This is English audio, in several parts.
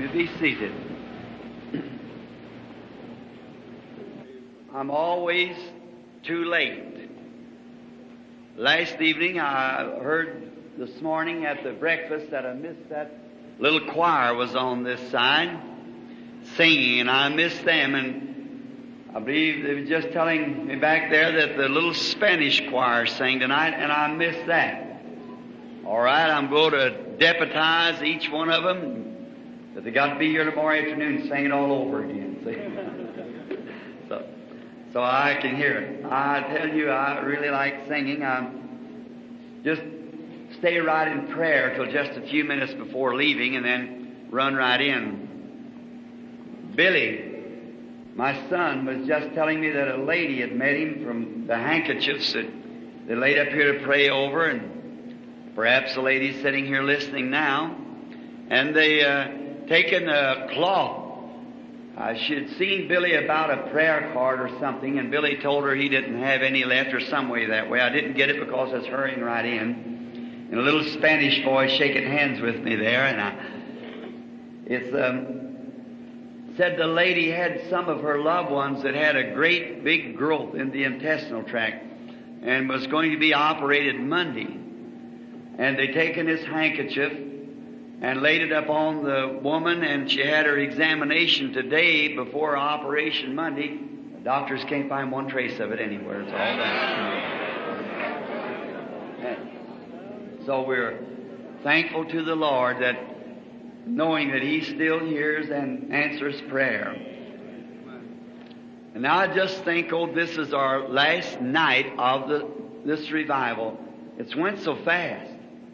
You be seated. I'm always too late. Last evening I heard this morning at the breakfast that I missed that little choir was on this side singing, and I missed them, and I believe they were just telling me back there that the little Spanish choir sang tonight, and I missed that. All right, I'm going to deputize each one of them, but they got to be here tomorrow afternoon and sing it all over again. See? So I can hear it. I tell you, I really like singing. Just stay right in prayer till just a few minutes before leaving, and then run right in. Billy, my son, was just telling me that a lady had met him from the handkerchiefs that they laid up here to pray over, and perhaps the lady's sitting here listening now, and they taken a cloth. She had seen Billy about a prayer card or something, and Billy told her he didn't have any left, or some way that way. I didn't get it because I was hurrying right in. And a little Spanish boy shaking hands with me there, and it's said the lady had some of her loved ones that had a great big growth in the intestinal tract and was going to be operated Monday. And they taken this handkerchief and laid it up on the woman, and she had her examination today before her operation Monday. The doctors can't find one trace of it anywhere. It's all that. So we're thankful to the Lord that knowing that He still hears and answers prayer. And now I just think, this is our last night of this revival. It's went so fast.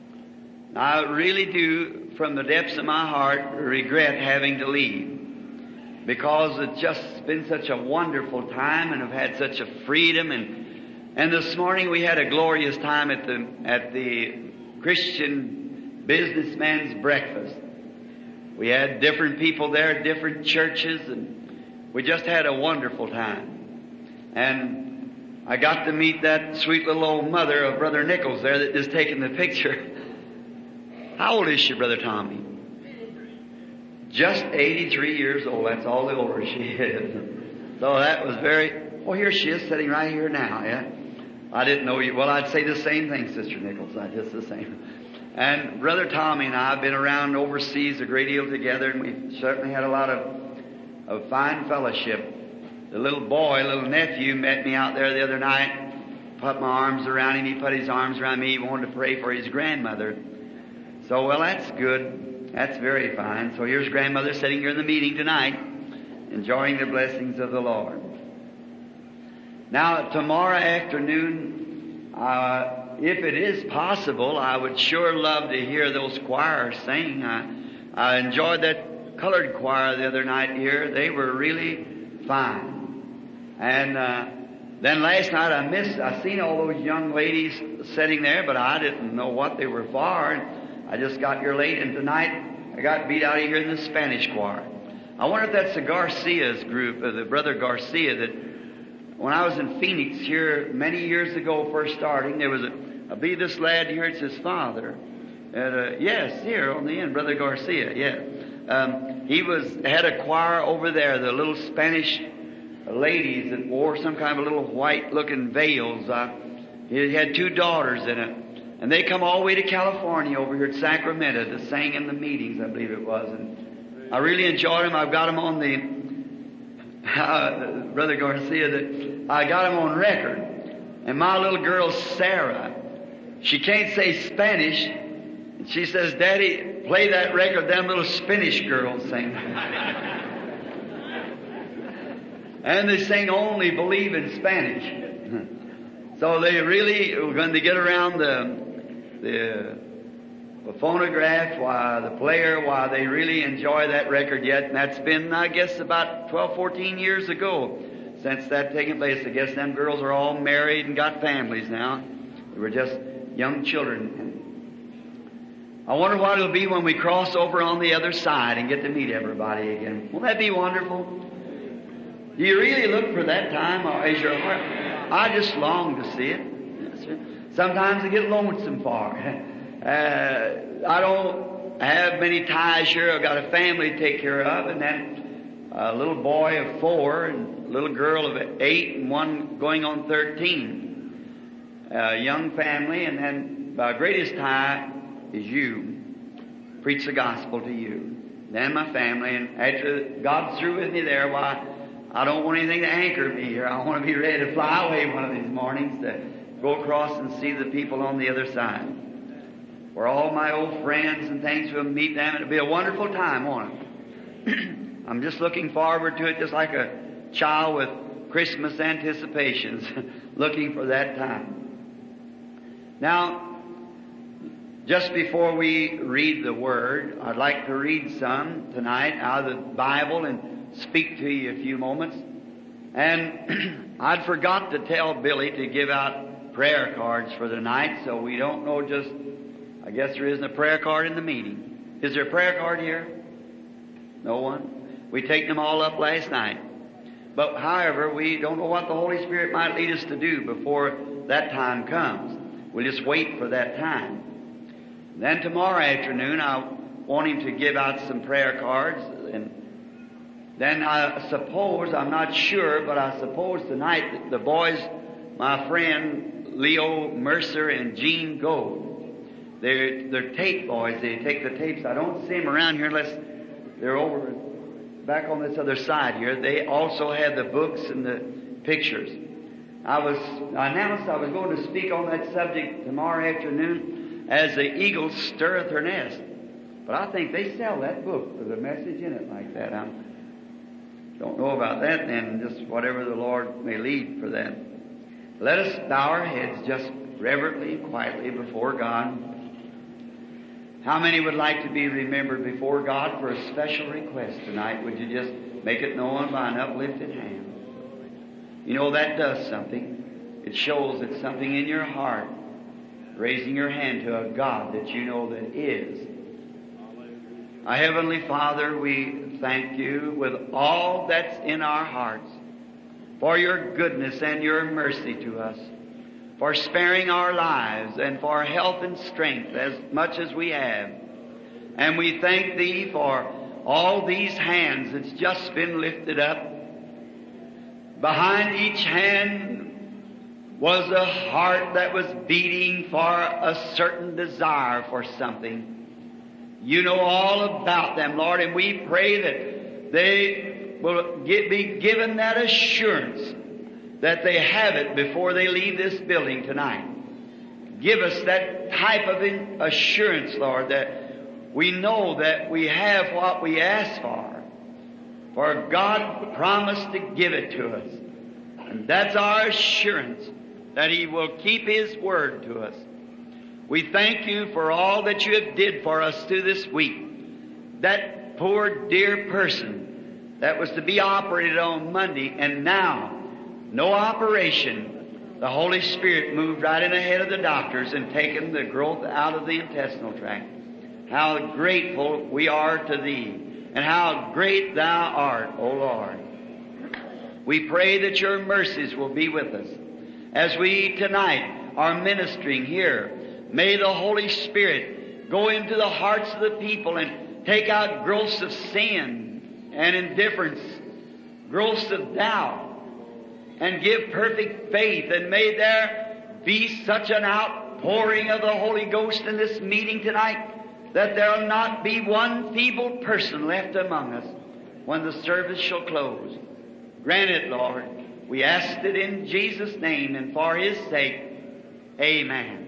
I really do, from the depths of my heart, regret having to leave, because it's just been such a wonderful time, and I've had such a freedom. And this morning we had a glorious time at the Christian businessman's breakfast. We had different people there, different churches, and we just had a wonderful time. And I got to meet that sweet little old mother of Brother Nichols there that just taken the picture. How old is she, Brother Tommy? Just 83 years old. That's all the older she is. So that was here she is sitting right here now, yeah? I didn't know you. Well, I'd say the same thing, Sister Nichols. Just the same. And Brother Tommy and I have been around overseas a great deal together, and we've certainly had a lot of fine fellowship. The little nephew met me out there the other night, put my arms around him. He put his arms around me. He wanted to pray for his grandmother. So, that's good. That's very fine. So here's grandmother sitting here in the meeting tonight, enjoying the blessings of the Lord. Now, tomorrow afternoon, if it is possible, I would sure love to hear those choirs sing. I enjoyed that colored choir the other night here. They were really fine. And then last night I seen all those young ladies sitting there, but I didn't know what they were for. I just got here late, and tonight I got beat out of here in the Spanish choir. I wonder if that's the Garcia's group, the Brother Garcia, that when I was in Phoenix here many years ago, first starting, there was I believe this lad here, it's his father. Yes, here on the end, Brother Garcia, yeah. He had a choir over there, the little Spanish ladies that wore some kind of little white-looking veils. He had two daughters in it. And they come all the way to California over here at Sacramento to sing in the meetings, I believe it was. And I really enjoyed them. I've got them on Brother Garcia, I got them on record. And my little girl, Sarah, she can't say Spanish. And she says, Daddy, play that record them little Spanish girls sing. And they sing Only Believe in Spanish. So they really were going to get around the phonograph, the player, they really enjoy that record yet. And that's been, I guess, about 12, 14 years ago since that taken place. I guess them girls are all married and got families now. They were just young children. I wonder what it'll be when we cross over on the other side and get to meet everybody again. Won't that be wonderful? Do you really look for that time, or is your heart? I just long to see it. Yes, sir. Sometimes I get lonesome for it. I don't I have many ties here. I've got a family to take care of, and then a little boy of 4 and a little girl of 8 and one going on 13. A young family, and then my greatest tie is you. Preach the gospel to you. Then my family, and after God's through with me there, why, I don't want anything to anchor me here. I want to be ready to fly away one of these mornings to go across and see the people on the other side. Where all my old friends and things will meet them. It'll be a wonderful time, won't it? I'm just looking forward to it just like a child with Christmas anticipations, looking for that time. Now, just before we read the Word, I'd like to read some tonight out of the Bible and speak to you a few moments. And I'd forgot to tell Billy to give out prayer cards for the night, so we don't know just, I guess there isn't a prayer card in the meeting. Is there a prayer card here? No one? We take them all up last night. But however, we don't know what the Holy Spirit might lead us to do before that time comes. We'll just wait for that time. Then tomorrow afternoon, I want him to give out some prayer cards. And then I suppose, I'm not sure, but I suppose tonight the boys, my friend Leo Mercer and Gene Gold, they're tape boys. They take the tapes. I don't see them around here unless they're over back on this other side here. They also have the books and the pictures. I announced I was going to speak on that subject tomorrow afternoon, as the eagle stirreth her nest. But I think they sell that book with a message in it like that. I don't know about that then, just whatever the Lord may lead for that. Let us bow our heads just reverently and quietly before God. How many would like to be remembered before God for a special request tonight? Would you just make it known by an uplifted hand? You know, that does something. It shows it's something in your heart. Raising your hand to a God that you know that is. Our Heavenly Father, we thank you with all that's in our hearts for your goodness and your mercy to us, for sparing our lives and for health and strength as much as we have. And we thank Thee for all these hands that's just been lifted up. Behind each hand was a heart that was beating for a certain desire for something. You know all about them, Lord, and we pray that they will be given that assurance that they have it before they leave this building tonight. Give us that type of assurance, Lord, that we know that we have what we ask for. For God promised to give it to us. And that's our assurance, that He will keep His word to us. We thank you for all that you have did for us through this week. That poor dear person that was to be operated on Monday, and now, no operation. The Holy Spirit moved right in ahead of the doctors and taken the growth out of the intestinal tract. How grateful we are to Thee, and how great Thou art, O Lord. We pray that your mercies will be with us. As we tonight are ministering here, may the Holy Spirit go into the hearts of the people and take out growths of sin and indifference, growths of doubt, and give perfect faith. And may there be such an outpouring of the Holy Ghost in this meeting tonight that there will not be one feeble person left among us when the service shall close. Grant it, Lord. We ask it in Jesus' name and for His sake. Amen.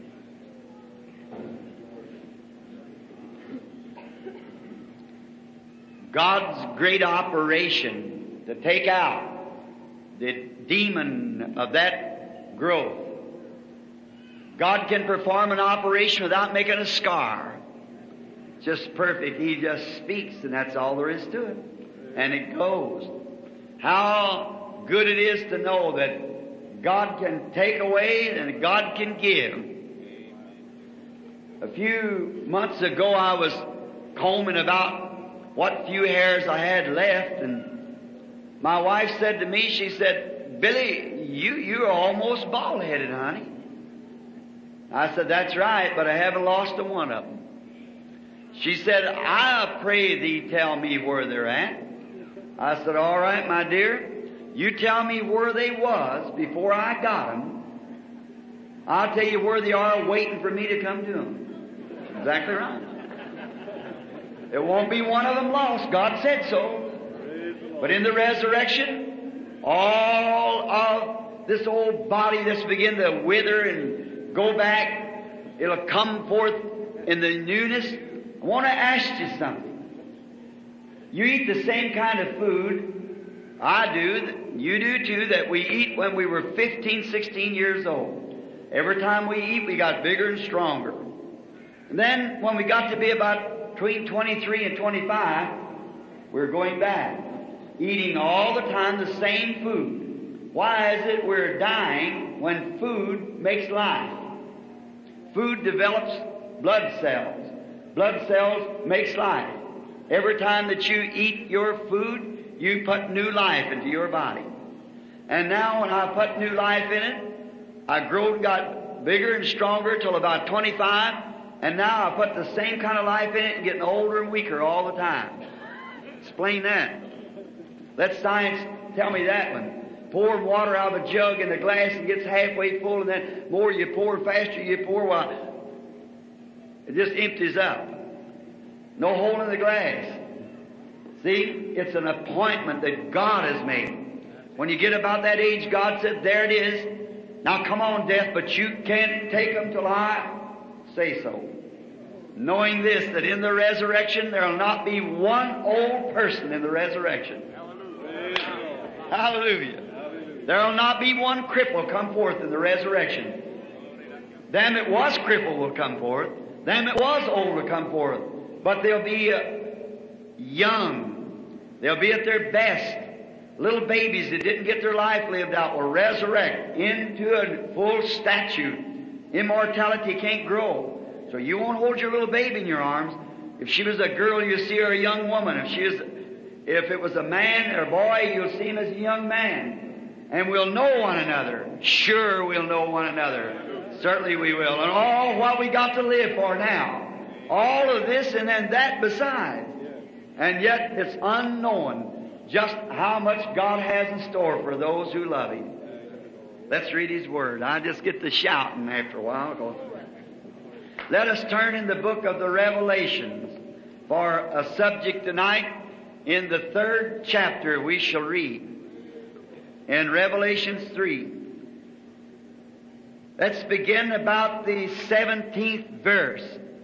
God's great operation to take out the demon of that growth. God can perform an operation without making a scar. Just perfect. He just speaks, and that's all there is to it. And it goes. How good it is to know that God can take away and God can give. A few months ago, I was combing about what few hairs I had left, and my wife said to me, she said, "Billy, you're almost bald-headed, honey." I said, "That's right, but I haven't lost a one of them." She said, I pray thee tell me where they're at. I said, all right, my dear, you tell me where they was before I got them. I'll tell you where they are waiting for me to come to them. Exactly right. There won't be one of them lost. God said so. But in the resurrection, all of this old body that's begin to wither and go back, it'll come forth in the newness. I want to ask you something. You eat the same kind of food I do, you do too, that we eat when we were 15, 16 years old. Every time we eat, we got bigger and stronger. And then when we got to be about between 23 and 25, we're going back, eating all the time the same food. Why is it we're dying when food makes life? Food develops blood cells. Blood cells makes life. Every time that you eat your food, you put new life into your body. And now when I put new life in it, I grew and got bigger and stronger till about 25, and now I put the same kind of life in it and getting older and weaker all the time. Explain that. Let science tell me that one. Pour water out of a jug in a glass and gets halfway full, and then more you pour, faster you pour, well, it just empties up. No hole in the glass. See, it's an appointment that God has made. When you get about that age, God said, there it is. Now come on, death, but you can't take them till I say so. Knowing this, that in the resurrection, there will not be one old person in the resurrection. Hallelujah. Hallelujah. There will not be one cripple come forth in the resurrection. Them that was crippled will come forth. Them that was old will come forth. But they'll be young. They'll be at their best. Little babies that didn't get their life lived out will resurrect into a full statute. Immortality can't grow. So you won't hold your little baby in your arms. If she was a girl, you'll see her a young woman. If it was a man or a boy, you'll see him as a young man. And we'll know one another. Sure, we'll know one another. Certainly we will. And all what we got to live for now. All of this and then that besides. And yet it's unknown just how much God has in store for those who love Him. Let's read His Word. I just get to shouting after a while. Let us turn in the book of the Revelations for a subject tonight. In the 3rd chapter we shall read. In Revelations 3. Let's begin about the 17th verse.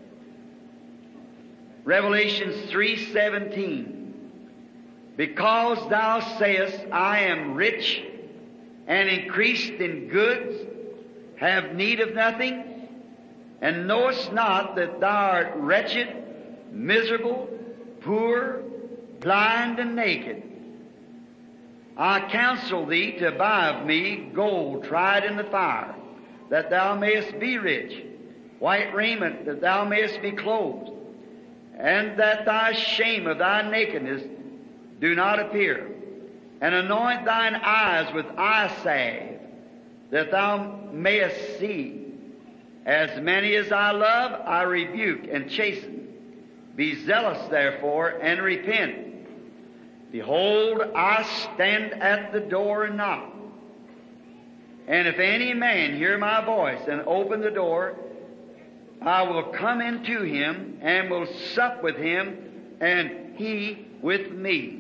Revelations 3:17. Because thou sayest, I am rich and increased in goods, have need of nothing, and knowest not that thou art wretched, miserable, poor, blind, and naked. I counsel thee to buy of me gold tried in the fire, that thou mayest be rich, white raiment, that thou mayest be clothed, and that thy shame of thy nakedness do not appear. And anoint thine eyes with eye salve, that thou mayest see. As many as I love, I rebuke and chasten. Be zealous, therefore, and repent. Behold, I stand at the door and knock. And if any man hear my voice and open the door, I will come into him and will sup with him, and he with me.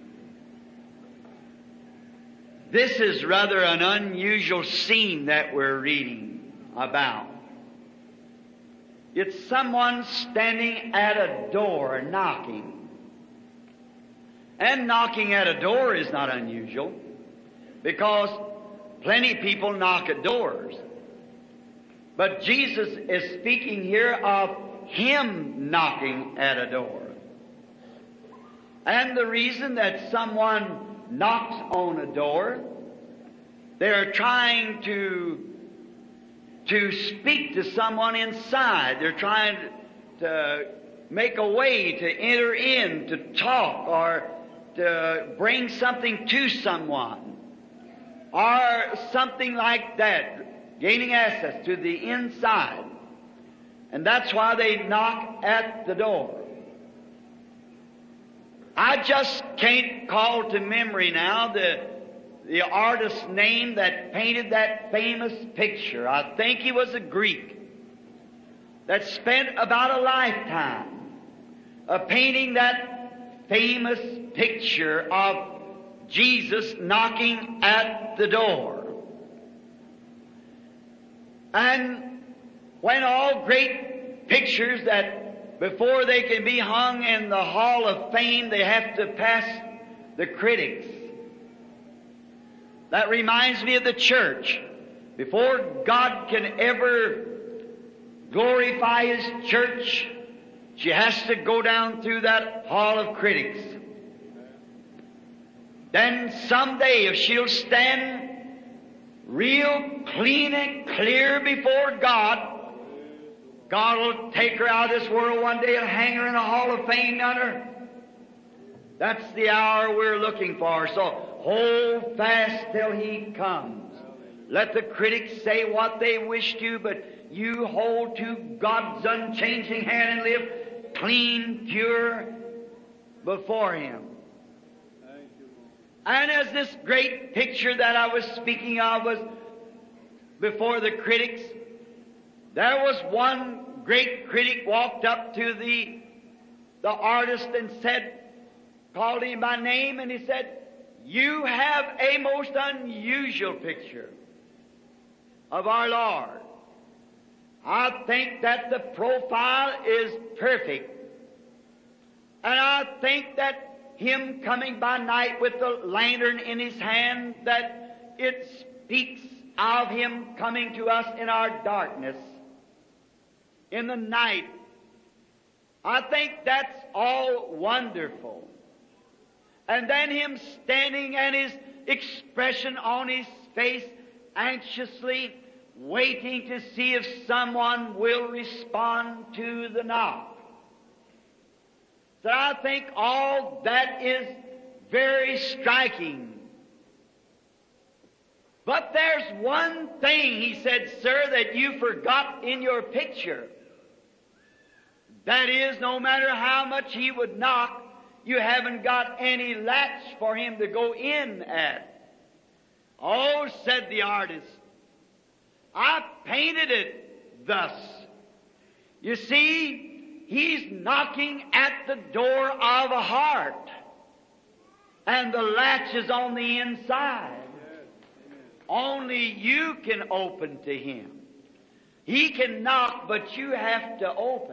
This is rather an unusual scene that we're reading about. It's someone standing at a door knocking. And knocking at a door is not unusual, because plenty of people knock at doors. But Jesus is speaking here of Him knocking at a door. And the reason that someone knocks on a door, they're trying to speak to someone inside. They're trying to make a way to enter in, to talk, or to bring something to someone, or something like that, gaining access to the inside. And that's why they knock at the door. I just can't call to memory now the artist's name that painted that famous picture. I think he was a Greek that spent about a lifetime of painting that famous picture of Jesus knocking at the door. And when all great pictures that before they can be hung in the Hall of Fame, they have to pass the critics. That reminds me of the church. Before God can ever glorify His church, she has to go down through that Hall of critics. Then someday, if she'll stand real clean and clear before God, God will take her out of this world one day and hang her in a Hall of Fame down there. That's the hour we're looking for. So hold fast till He comes. Let the critics say what they wish to, but you hold to God's unchanging hand and live clean, pure before Him. And as this great picture that I was speaking of was before the critics, there was one great critic walked up to the artist and said, called him by name, and he said, "You have a most unusual picture of our Lord. I think that the profile is perfect. And I think that Him coming by night with the lantern in His hand, that it speaks of Him coming to us in our darkness, in the night. I think that's all wonderful. And then Him standing and His expression on His face, anxiously waiting to see if someone will respond to the knock. So I think all that is very striking. But there's one thing," he said, "sir, that you forgot in your picture. That is, no matter how much he would knock, you haven't got any latch for him to go in at." "Oh," said the artist, "I painted it thus. You see, He's knocking at the door of a heart, and the latch is on the inside. Only you can open to Him. He can knock, but you have to open."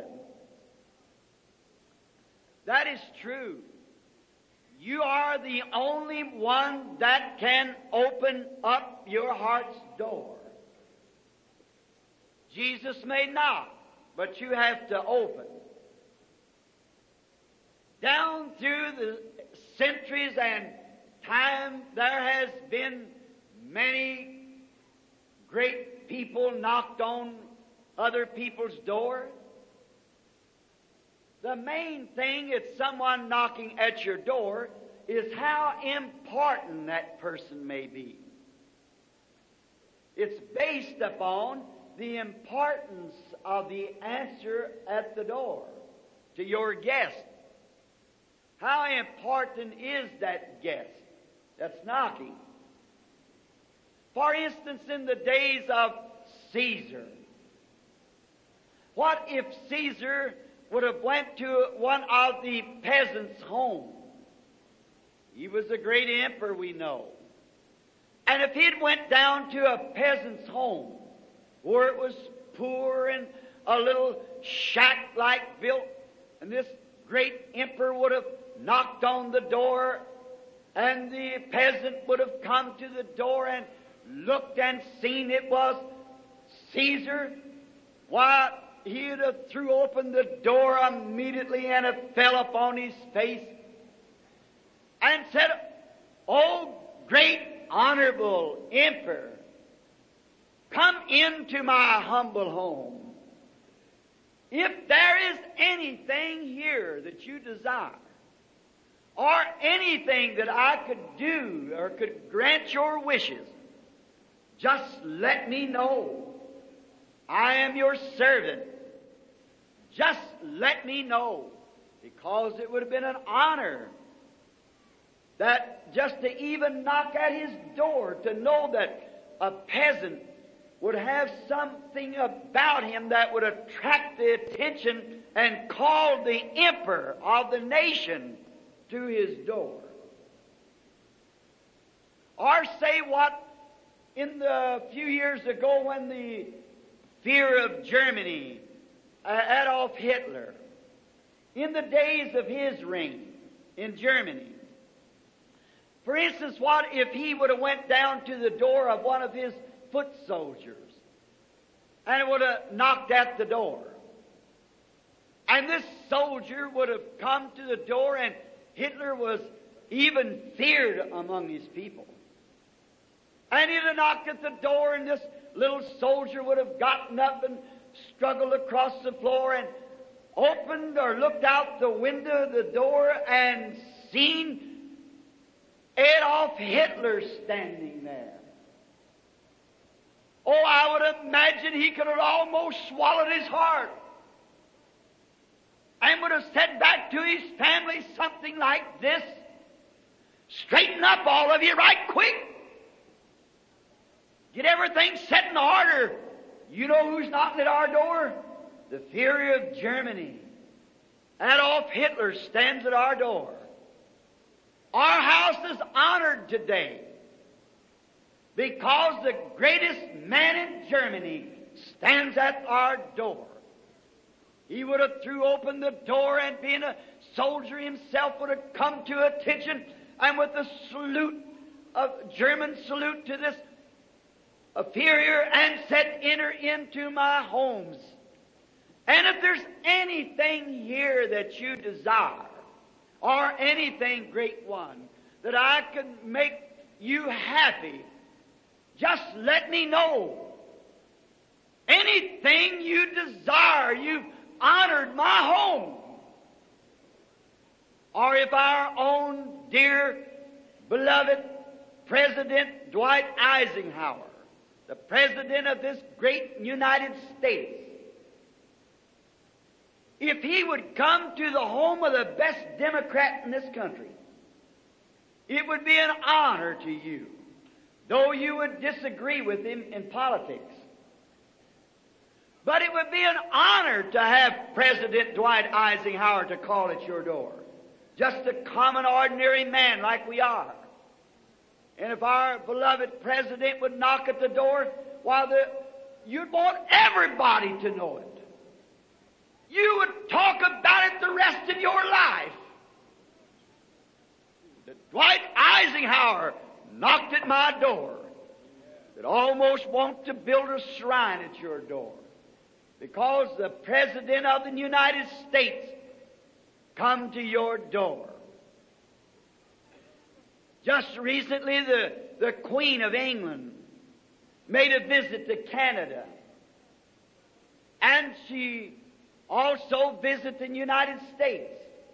That is true. You are the only one that can open up your heart's door. Jesus may knock, but you have to open. Down through the centuries and time, there has been many great people knocked on other people's doors. The main thing is someone knocking at your door is how important that person may be. It's based upon the importance of the answer at the door to your guest. How important is that guest that's knocking? For instance, in the days of Caesar, what if Caesar would have went to one of the peasants' homes? He was a great emperor, we know. And if he'd went down to a peasant's home, where it was poor and a little shack-like built, and this great emperor would have knocked on the door, and the peasant would have come to the door and looked and seen it was Caesar, why, he'd have threw open the door immediately and have fell upon his face and said, "Oh, great honorable emperor, come into my humble home. If there is anything here that you desire, or anything that I could do or could grant your wishes, just let me know. I am your servant. Just let me know." Because it would have been an honor that just to even knock at his door, to know that a peasant would have something about him that would attract the attention and call the emperor of the nation to his door. Or say what in the few years ago when the fear of Germany, Adolf Hitler, in the days of his reign in Germany. For instance, what if he would have went down to the door of one of his foot soldiers and would have knocked at the door? And this soldier would have come to the door, and Hitler was even feared among his people. And he'd have knocked at the door, and this little soldier would have gotten up and struggled across the floor and opened or looked out the window of the door and seen Adolf Hitler standing there. Oh, I would imagine he could have almost swallowed his heart and would have said back to his family something like this: "Straighten up, all of you, right quick. Get everything set in order. You know who's knocking at our door? The Führer of Germany. Adolf Hitler stands at our door. Our house is honored today because the greatest man in Germany stands at our door." He would have threw open the door, and being a soldier himself would have come to attention, and with a salute, a German salute to this Führer, and said, "Enter into my homes. And if there's anything here that you desire, or anything, great one, that I can make you happy, just let me know. Anything you desire, you've honored my home." Or if our own dear, beloved President Dwight Eisenhower, the President of this great United States, if he would come to the home of the best Democrat in this country, it would be an honor to you, though you would disagree with him in politics. But it would be an honor to have President Dwight Eisenhower to call at your door. Just a common, ordinary man like we are. And if our beloved President would knock at the door, you'd want everybody to know it. You would talk about it the rest of your life. That Dwight Eisenhower knocked at my door. That almost want to build a shrine at your door. Because the President of the United States come to your door. Just recently, the Queen of England made a visit to Canada. And she also visited the United States.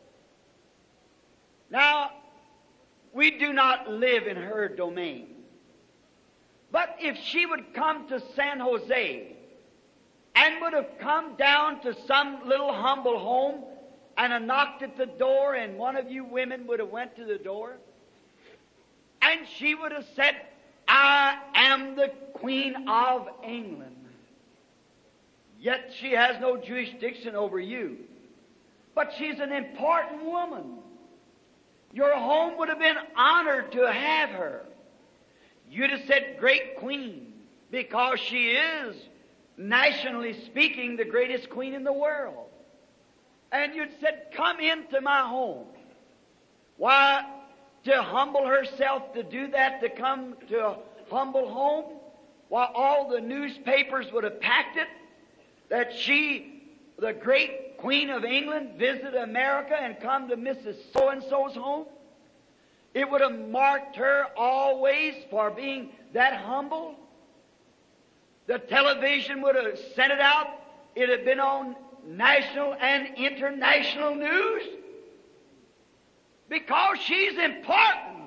Now, we do not live in her domain. But if she would come to San Jose and would have come down to some little humble home and have knocked at the door, and one of you women would have went to the door, and she would have said, "I am the Queen of England." Yet she has no jurisdiction over you. But she's an important woman. Your home would have been honored to have her. You'd have said, "Great Queen," because she is, nationally speaking, the greatest queen in the world. And you'd said, "Come into my home." Why, to humble herself, to do that, to come to a humble home, while all the newspapers would have packed it, that she, the great Queen of England, visited America and come to Mrs. So-and-so's home. It would have marked her always for being that humble. The television would have sent it out. It had been on national and international news. Because she's important.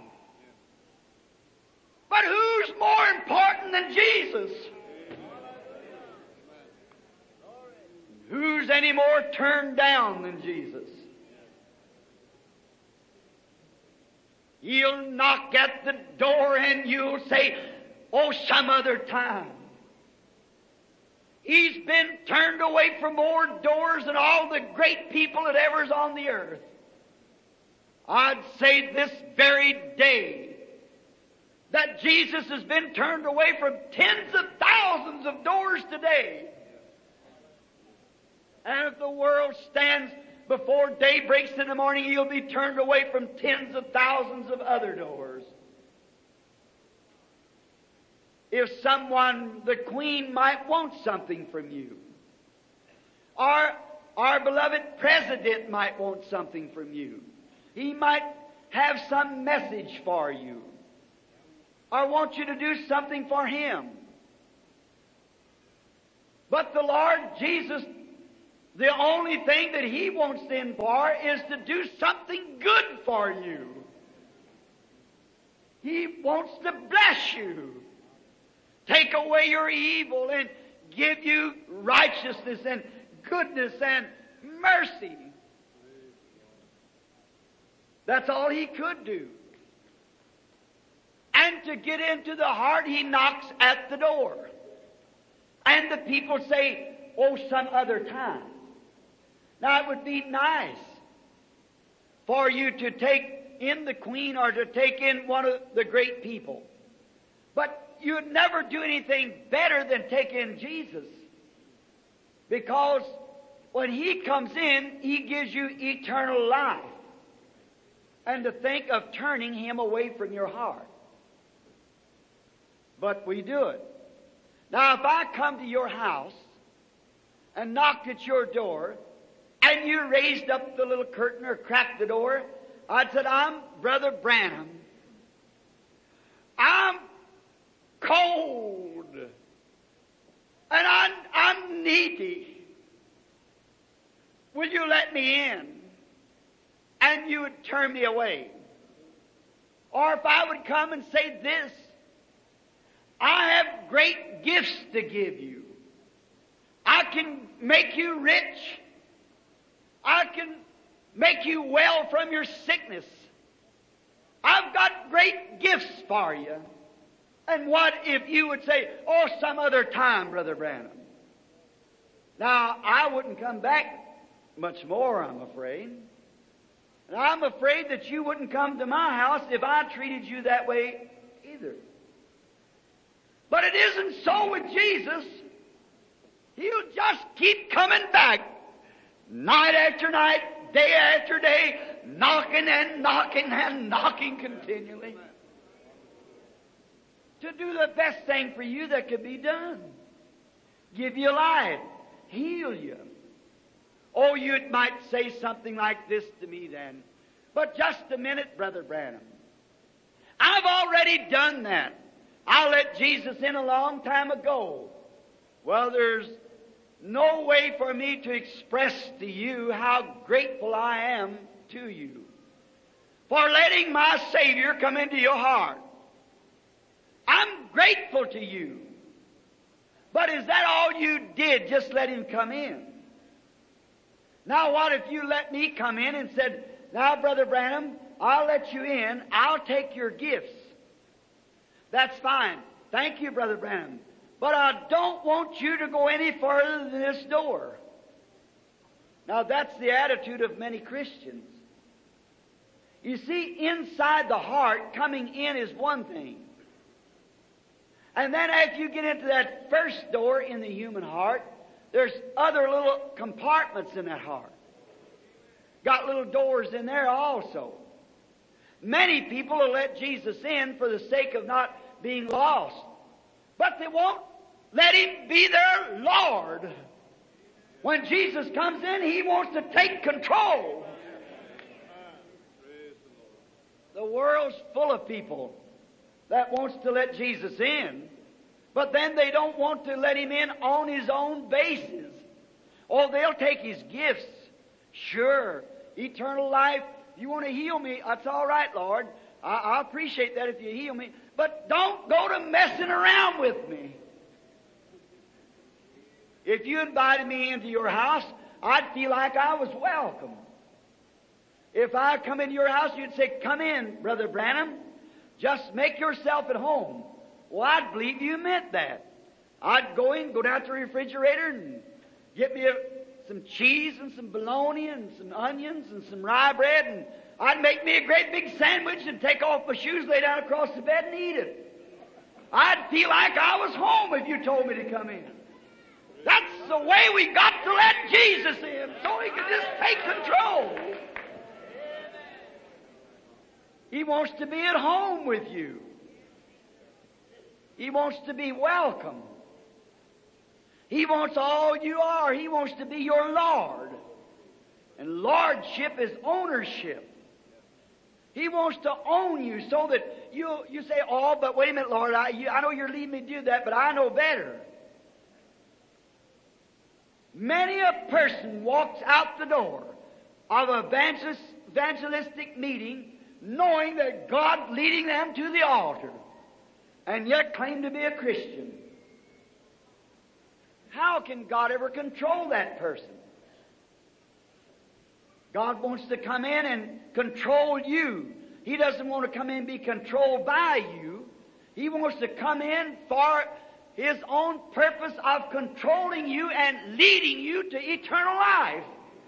But who's more important than Jesus? Who's any more turned down than Jesus? He'll knock at the door and you'll say, oh, some other time. He's been turned away from more doors than all the great people that ever's on the earth. I'd say this very day that Jesus has been turned away from tens of thousands of doors today. And if the world stands before day breaks in the morning, he'll be turned away from tens of thousands of other doors. If someone, the Queen, might want something from you, or our beloved President might want something from you, he might have some message for you, or want you to do something for him. But the Lord Jesus, the only thing that He wants in for is to do something good for you. He wants to bless you, take away your evil, and give you righteousness and goodness and mercy. That's all He could do. And to get into the heart, He knocks at the door. And the people say, oh, some other time. Now, it would be nice for you to take in the Queen or to take in one of the great people. But you'd never do anything better than take in Jesus. Because when He comes in, He gives you eternal life. And to think of turning Him away from your heart. But we do it. Now, if I come to your house and knocked at your door, and you raised up the little curtain or cracked the door, I'd said, I'm Brother Branham. I'm cold. And I'm needy. Will you let me in? And you would turn me away. Or if I would come and say this, I have great gifts to give you. I can make you rich. I can make you well from your sickness. I've got great gifts for you. And what if you would say, oh, some other time, Brother Branham? Now, I wouldn't come back much more, I'm afraid. And I'm afraid that you wouldn't come to my house if I treated you that way either. But it isn't so with Jesus. He'll just keep coming back. Night after night, day after day, knocking and knocking and knocking continually. To do the best thing for you that could be done. Give you life. Heal you. Oh, you might say something like this to me then. But just a minute, Brother Branham. I've already done that. I let Jesus in a long time ago. Well, there's no way for me to express to you how grateful I am to you for letting my Savior come into your heart. I'm grateful to you. But is that all you did, just let Him come in? Now what if you let me come in and said, now, Brother Branham, I'll let you in. I'll take your gifts. That's fine. Thank you, Brother Branham. But I don't want you to go any further than this door. Now, that's the attitude of many Christians. You see, inside the heart, coming in is one thing. And then after you get into that first door in the human heart, there's other little compartments in that heart. Got little doors in there also. Many people will let Jesus in for the sake of not being lost. But they won't let Him be their Lord. When Jesus comes in, He wants to take control. The world's full of people that wants to let Jesus in, but then they don't want to let Him in on His own basis. Oh, they'll take His gifts. Sure, eternal life. You want to heal me? That's all right, Lord. I appreciate that if you heal me. But don't go to messing around with me. If you invited me into your house, I'd feel like I was welcome. If I come into your house, you'd say, "Come in, Brother Branham. Just make yourself at home." Well, I'd believe you meant that. I'd go down to the refrigerator and get me some cheese and some bologna and some onions and some rye bread, and I'd make me a great big sandwich and take off my shoes, lay down across the bed and eat it. I'd feel like I was home if you told me to come in. That's the way we got to let Jesus in, so He can just take control. He wants to be at home with you. He wants to be welcome. He wants all you are. He wants to be your Lord. And lordship is ownership. He wants to own you so that you say, "Oh, but wait a minute, Lord, I know you're leading me to do that, but I know better." Many a person walks out the door of an evangelistic meeting knowing that God's leading them to the altar, and yet claim to be a Christian. How can God ever control that person? God wants to come in and control you. He doesn't want to come in and be controlled by you. He wants to come in for His own purpose of controlling you and leading you to eternal life.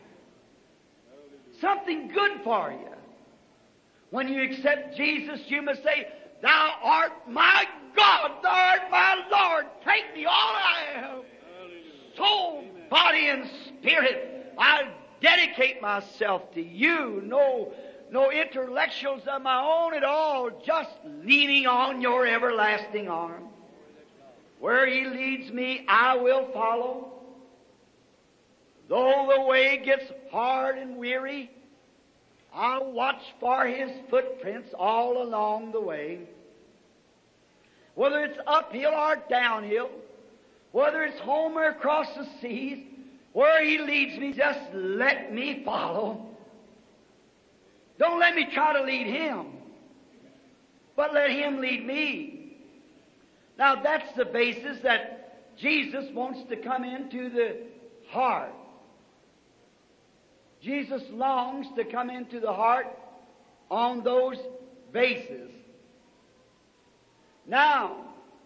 Something good for you. When you accept Jesus, you must say, "Thou art my God, Thou art my Lord. Take me all I am. Soul, body, and spirit. I dedicate myself to you. No intellectuals of my own at all, just leaning on your everlasting arm. Where He leads me, I will follow. Though the way gets hard and weary, I'll watch for His footprints all along the way. Whether it's uphill or downhill, whether it's home or across the seas, where He leads me, just let me follow. Don't let me try to lead Him, but let Him lead me." Now that's the basis that Jesus wants to come into the heart. Jesus longs to come into the heart on those bases. Now,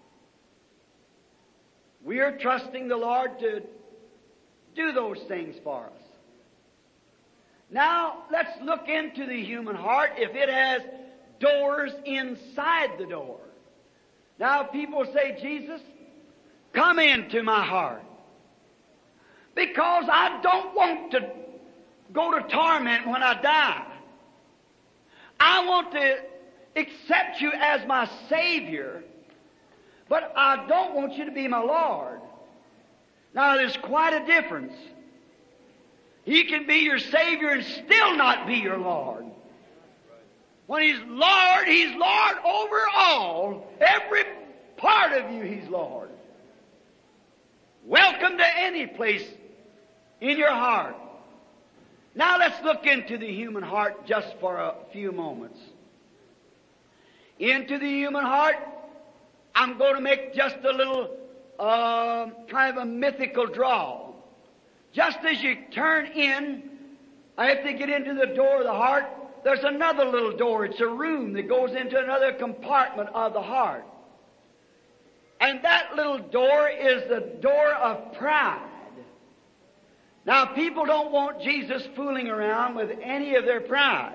we are trusting the Lord to do those things for us. Now, let's look into the human heart if it has doors inside the door. Now, people say, "Jesus, come into my heart, because I don't want to go to torment when I die. I want to accept you as my Savior, but I don't want you to be my Lord." Now, there's quite a difference. He can be your Savior and still not be your Lord. When He's Lord over all. Every part of you, He's Lord. Welcome to any place in your heart. Now let's look into the human heart just for a few moments. Into the human heart, I'm going to make just a little kind of a mythical draw. Just as you turn in, I have to get into the door of the heart. There's another little door. It's a room that goes into another compartment of the heart. And that little door is the door of pride. Now, people don't want Jesus fooling around with any of their pride.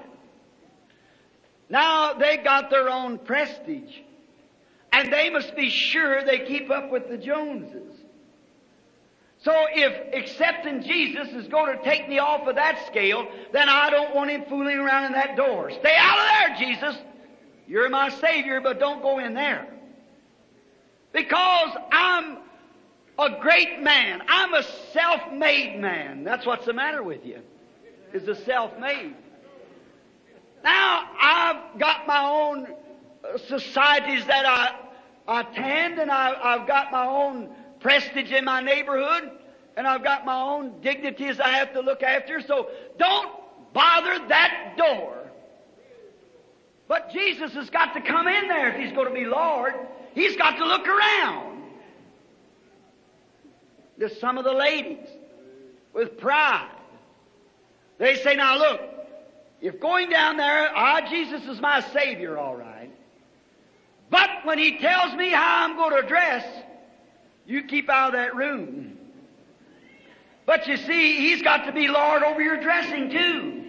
Now, they got their own prestige. And they must be sure they keep up with the Joneses. So if accepting Jesus is going to take me off of that scale, then I don't want Him fooling around in that door. Stay out of there, Jesus. You're my Savior, but don't go in there. Because I'm a great man. I'm a self-made man. That's what's the matter with you, is the self-made. Now, I've got my own societies that I attend, and I've got my own prestige in my neighborhood, and I've got my own dignities I have to look after, so don't bother that door. But Jesus has got to come in there if He's going to be Lord. He's got to look around. There's some of the ladies with pride. They say, "Now look, If going down there, Jesus is my Savior, all right. But when He tells me how I'm going to dress, you keep out of that room. But you see, He's got to be Lord over your dressing too.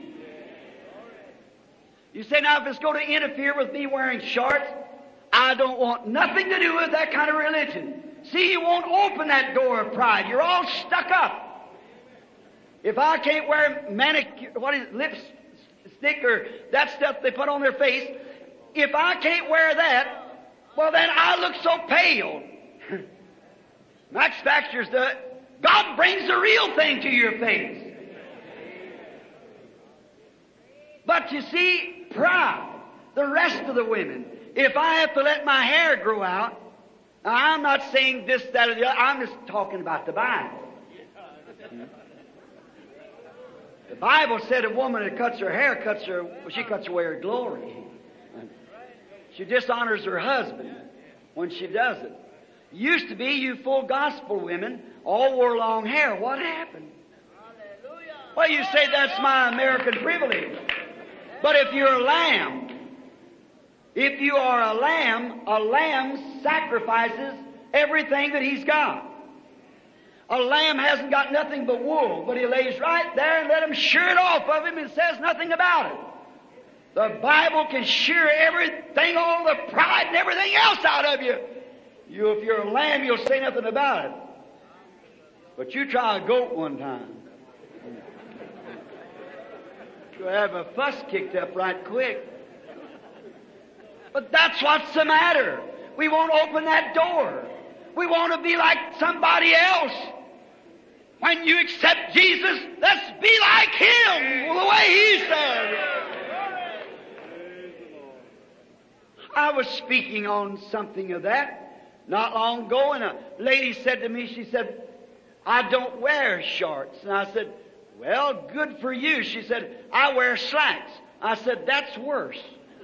You say, now if it's going to interfere with me wearing shorts, I don't want nothing to do with that kind of religion. See, you won't open that door of pride. You're all stuck up. If I can't wear lipstick or that stuff they put on their face, if I can't wear that, well then I look so pale. Max Factor's God brings the real thing to your face. But you see, pride, the rest of the women, if I have to let my hair grow out, now I'm not saying this, that, or the other, I'm just talking about the Bible. The Bible said a woman that cuts her hair, she cuts away her glory. She dishonors her husband when she does it. Used to be, you full gospel women all wore long hair. What happened? Well, you say that's my American privilege. But if you're a lamb, if you are a lamb sacrifices everything that he's got. A lamb hasn't got nothing but wool, but he lays right there and let him shear it off of him and says nothing about it. The Bible can shear everything, all the pride and everything else out of you. If you're a lamb, you'll say nothing about it. But you try a goat one time. You'll have a fuss kicked up right quick. But that's what's the matter. We won't open that door. We want to be like somebody else. When you accept Jesus, let's be like Him, the way He said. I was speaking on something of that not long ago, and a lady said to me, she said, I don't wear shorts. And I said, well, good for you. She said, I wear slacks. I said, that's worse.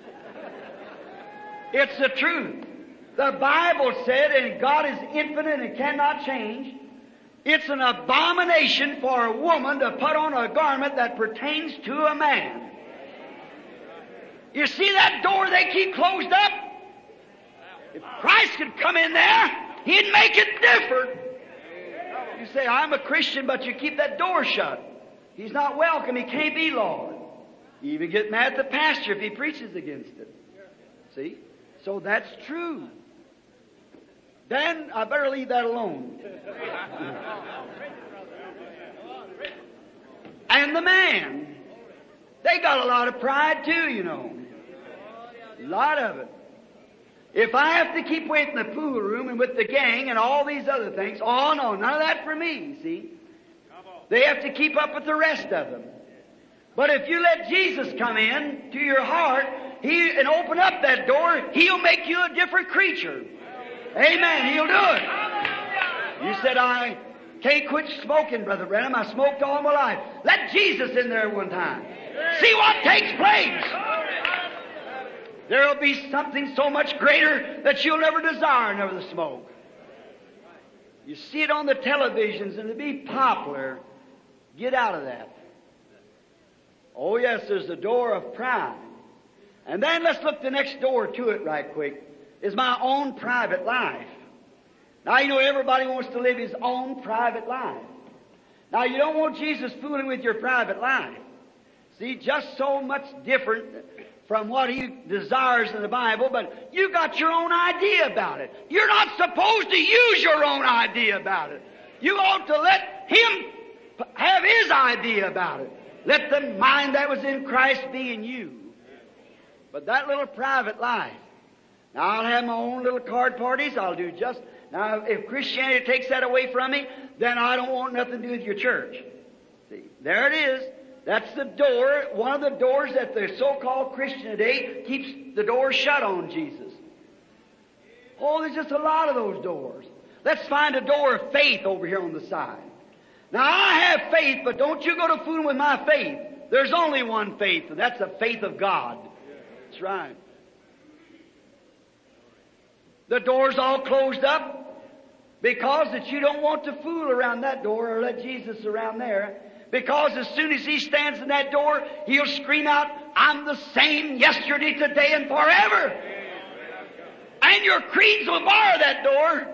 It's the truth. The Bible said, and God is infinite and cannot change, it's an abomination for a woman to put on a garment that pertains to a man. You see that door they keep closed up? If Christ could come in there, He'd make it different. You say, I'm a Christian, but you keep that door shut. He's not welcome. He can't be Lord. You even get mad at the pastor if he preaches against it. See? So that's true. Then I better leave that alone. And the man, they got a lot of pride too, you know. A lot of it. If I have to keep waiting in the pool room and with the gang and all these other things, oh no, none of that for me, see. They have to keep up with the rest of them. But if you let Jesus come in to your heart, and open up that door, He'll make you a different creature. Amen. He'll do it. You said, I can't quit smoking, Brother Branham. I smoked all my life. Let Jesus in there one time. See what takes place. There'll be something so much greater that you'll never desire never to smoke. You see it on the televisions and to be popular, get out of that. Oh yes, there's the door of pride. And then let's look the next door to it right quick, is my own private life. Now you know everybody wants to live his own private life. Now you don't want Jesus fooling with your private life. See, just so much different from what He desires in the Bible, but you got your own idea about it. You're not supposed to use your own idea about it. You ought to let Him have His idea about it. Let the mind that was in Christ be in you. But that little private life, now I'll have my own little card parties, I'll do just, now if Christianity takes that away from me, then I don't want nothing to do with your church. See, there it is. That's the door, one of the doors that the so-called Christian today keeps the door shut on Jesus. Oh, there's just a lot of those doors. Let's find a door of faith over here on the side. Now I have faith, but don't you go to fooling with my faith. There's only one faith, and that's the faith of God. That's right. The door's all closed up because that you don't want to fool around that door or let Jesus around there, Because as soon as he stands in that door, he'll scream out, I'm the same yesterday, today, and forever. And your creeds will bar that door.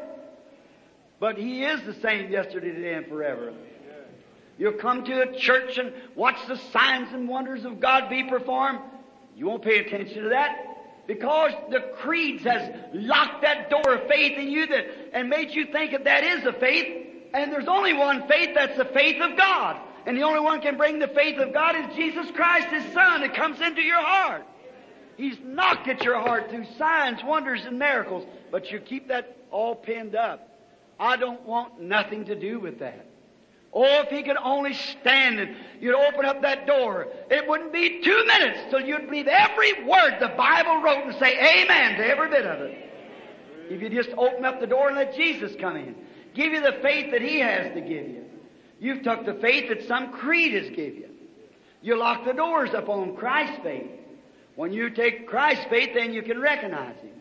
But he is the same yesterday, today, and forever. You'll come to a church and watch the signs and wonders of God be performed. You won't pay attention to that. Because the creeds has locked that door of faith in you and made you think that is a faith. And there's only one faith, that's the faith of God. And the only one can bring the faith of God is Jesus Christ, His Son, that comes into your heart. He's knocked at your heart through signs, wonders, and miracles. But you keep that all pinned up. I don't want nothing to do with that. Oh, if He could only stand and you'd open up that door, it wouldn't be 2 minutes till you'd believe every word the Bible wrote and say amen to every bit of it. If you just open up the door and let Jesus come in. Give you the faith that He has to give you. You've took the faith that some creed has given you. You lock the doors up on Christ's faith. When you take Christ's faith, then you can recognize Him.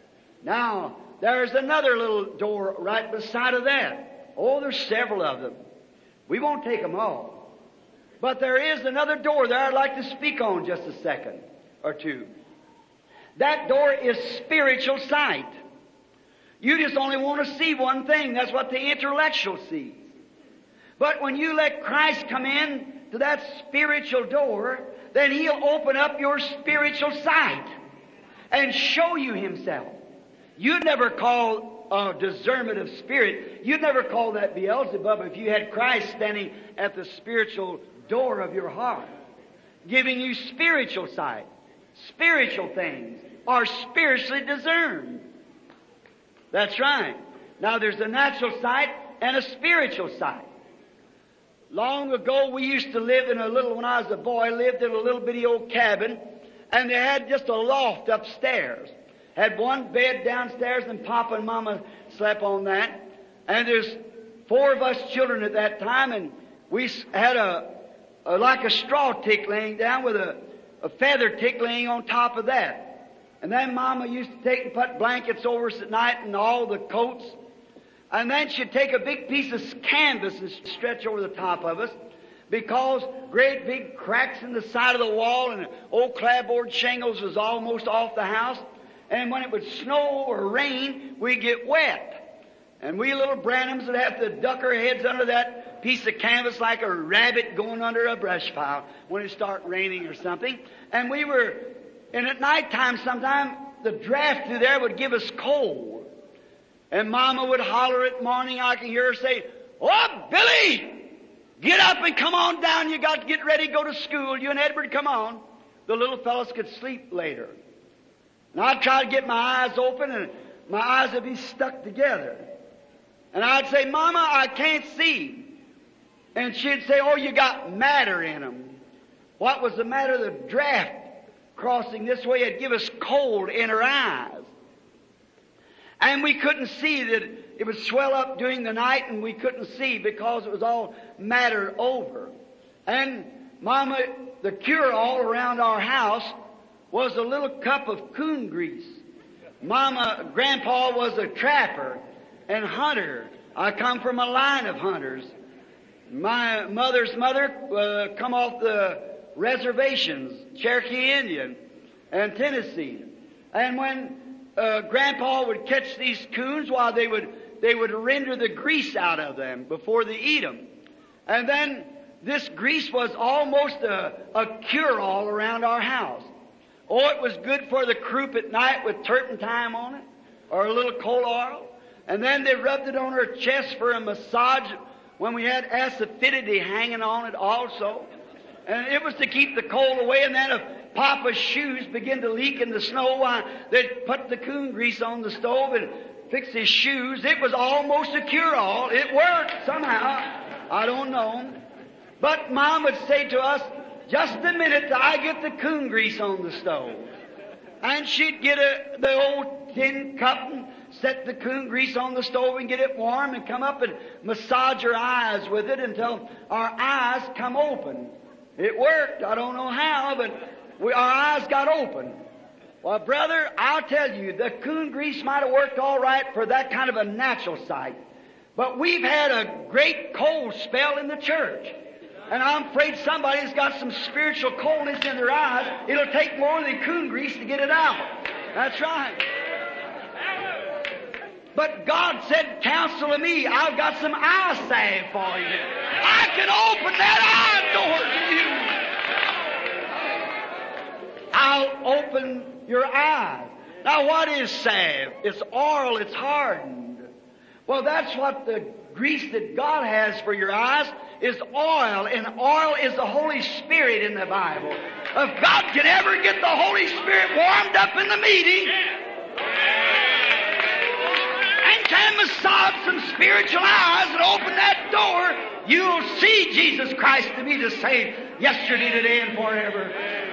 Now, there's another little door right beside of that. Oh, there's several of them. We won't take them all. But there is another door there I'd like to speak on just a second or two. That door is spiritual sight. You just only want to see one thing. That's what the intellectual sees. But when you let Christ come in to that spiritual door, then He'll open up your spiritual sight and show you Himself. You'd never call a discernment of spirit, you'd never call that Beelzebub if you had Christ standing at the spiritual door of your heart, giving you spiritual sight. Spiritual things are spiritually discerned. That's right. Now there's a natural sight and a spiritual sight. Long ago we used to live in when I was a boy, lived in a little bitty old cabin, and they had just a loft upstairs. Had one bed downstairs, and Papa and Mama slept on that. And there's 4 of us children at that time, and we had like a straw tick laying down with a feather tick laying on top of that. And then Mama used to take and put blankets over us at night and all the coats. And then she'd take a big piece of canvas and stretch over the top of us, because great big cracks in the side of the wall and old clapboard shingles was almost off the house. And when it would snow or rain, we'd get wet. And we little Branhams would have to duck our heads under that piece of canvas like a rabbit going under a brush pile when it started raining or something. And at nighttime sometime, the draft through there would give us cold. And Mama would holler at morning. I could hear her say, "Oh, Billy, get up and come on down. You got to get ready to go to school. You and Edward, come on." The little fellows could sleep later. And I'd try to get my eyes open, and my eyes would be stuck together. And I'd say, "Mama, I can't see." And she'd say, "Oh, you got matter in them." What was the matter? The draft crossing this way had give us cold in her eyes. And we couldn't see that it would swell up during the night, and we couldn't see because it was all matter over. And Mama, the cure-all around our house was a little cup of coon grease. Grandpa was a trapper and hunter. I come from a line of hunters. My mother's mother come off the reservations, Cherokee Indian and Tennessee. And when Grandpa would catch these coons, they would render the grease out of them before they eat them. And then this grease was almost a cure-all around our house. Oh, it was good for the croup at night with turpentine on it, or a little coal oil. And then they rubbed it on her chest for a massage when we had acidity hanging on it also. And it was to keep the cold away. And then if Papa's shoes began to leak in the snow, they'd put the coon grease on the stove and fix his shoes. It was almost a cure-all. It worked somehow. I don't know. But Mom would say to us, "Just a minute till I get the coon grease on the stove." And she'd get the old tin cup and set the coon grease on the stove and get it warm and come up and massage her eyes with it until our eyes come open. It worked. I don't know how, but our eyes got open. Well, brother, I'll tell you, the coon grease might have worked all right for that kind of a natural sight. But we've had a great cold spell in the church. And I'm afraid somebody's got some spiritual coldness in their eyes. It'll take more than coon grease to get it out. That's right. But God said, counsel of me, I've got some eye salve for you. I can open that eye door to you. I'll open your eyes. Now what is salve? It's oil, it's hardened. Well, that's what the grease that God has for your eyes is oil, and oil is the Holy Spirit in the Bible. If God can ever get the Holy Spirit warmed up in the meeting, and can massage some spiritual eyes and open that door, you'll see Jesus Christ to be the same yesterday, today, and forever.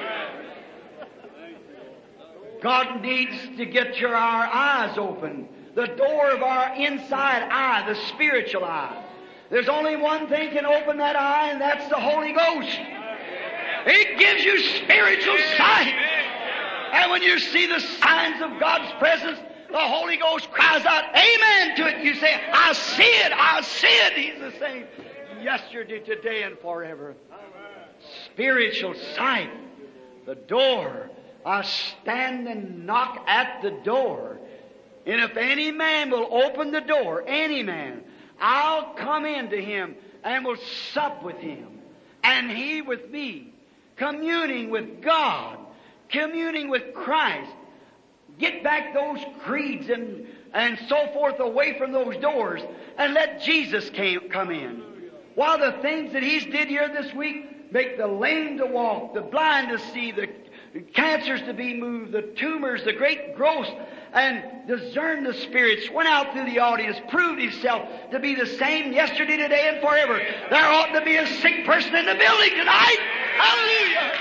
God needs to get our eyes open. The door of our inside eye, the spiritual eye. There's only one thing can open that eye, and that's the Holy Ghost. It gives you spiritual sight. And when you see the signs of God's presence, the Holy Ghost cries out, amen to it. You say, I see it, I see it. He's the same yesterday, today, and forever. Spiritual sight. The door. I stand and knock at the door. And if any man will open the door, any man, I'll come into him and will sup with him, and he with me, communing with God, communing with Christ. Get back those creeds and so forth away from those doors, and let Jesus come in. While the things that He's did here this week make the lame to walk, the blind to see, the cancers to be moved, the tumors, the great growths, and discern the spirits, went out through the audience, proved Himself to be the same yesterday, today, and forever. There ought to be a sick person in the building tonight. Hallelujah!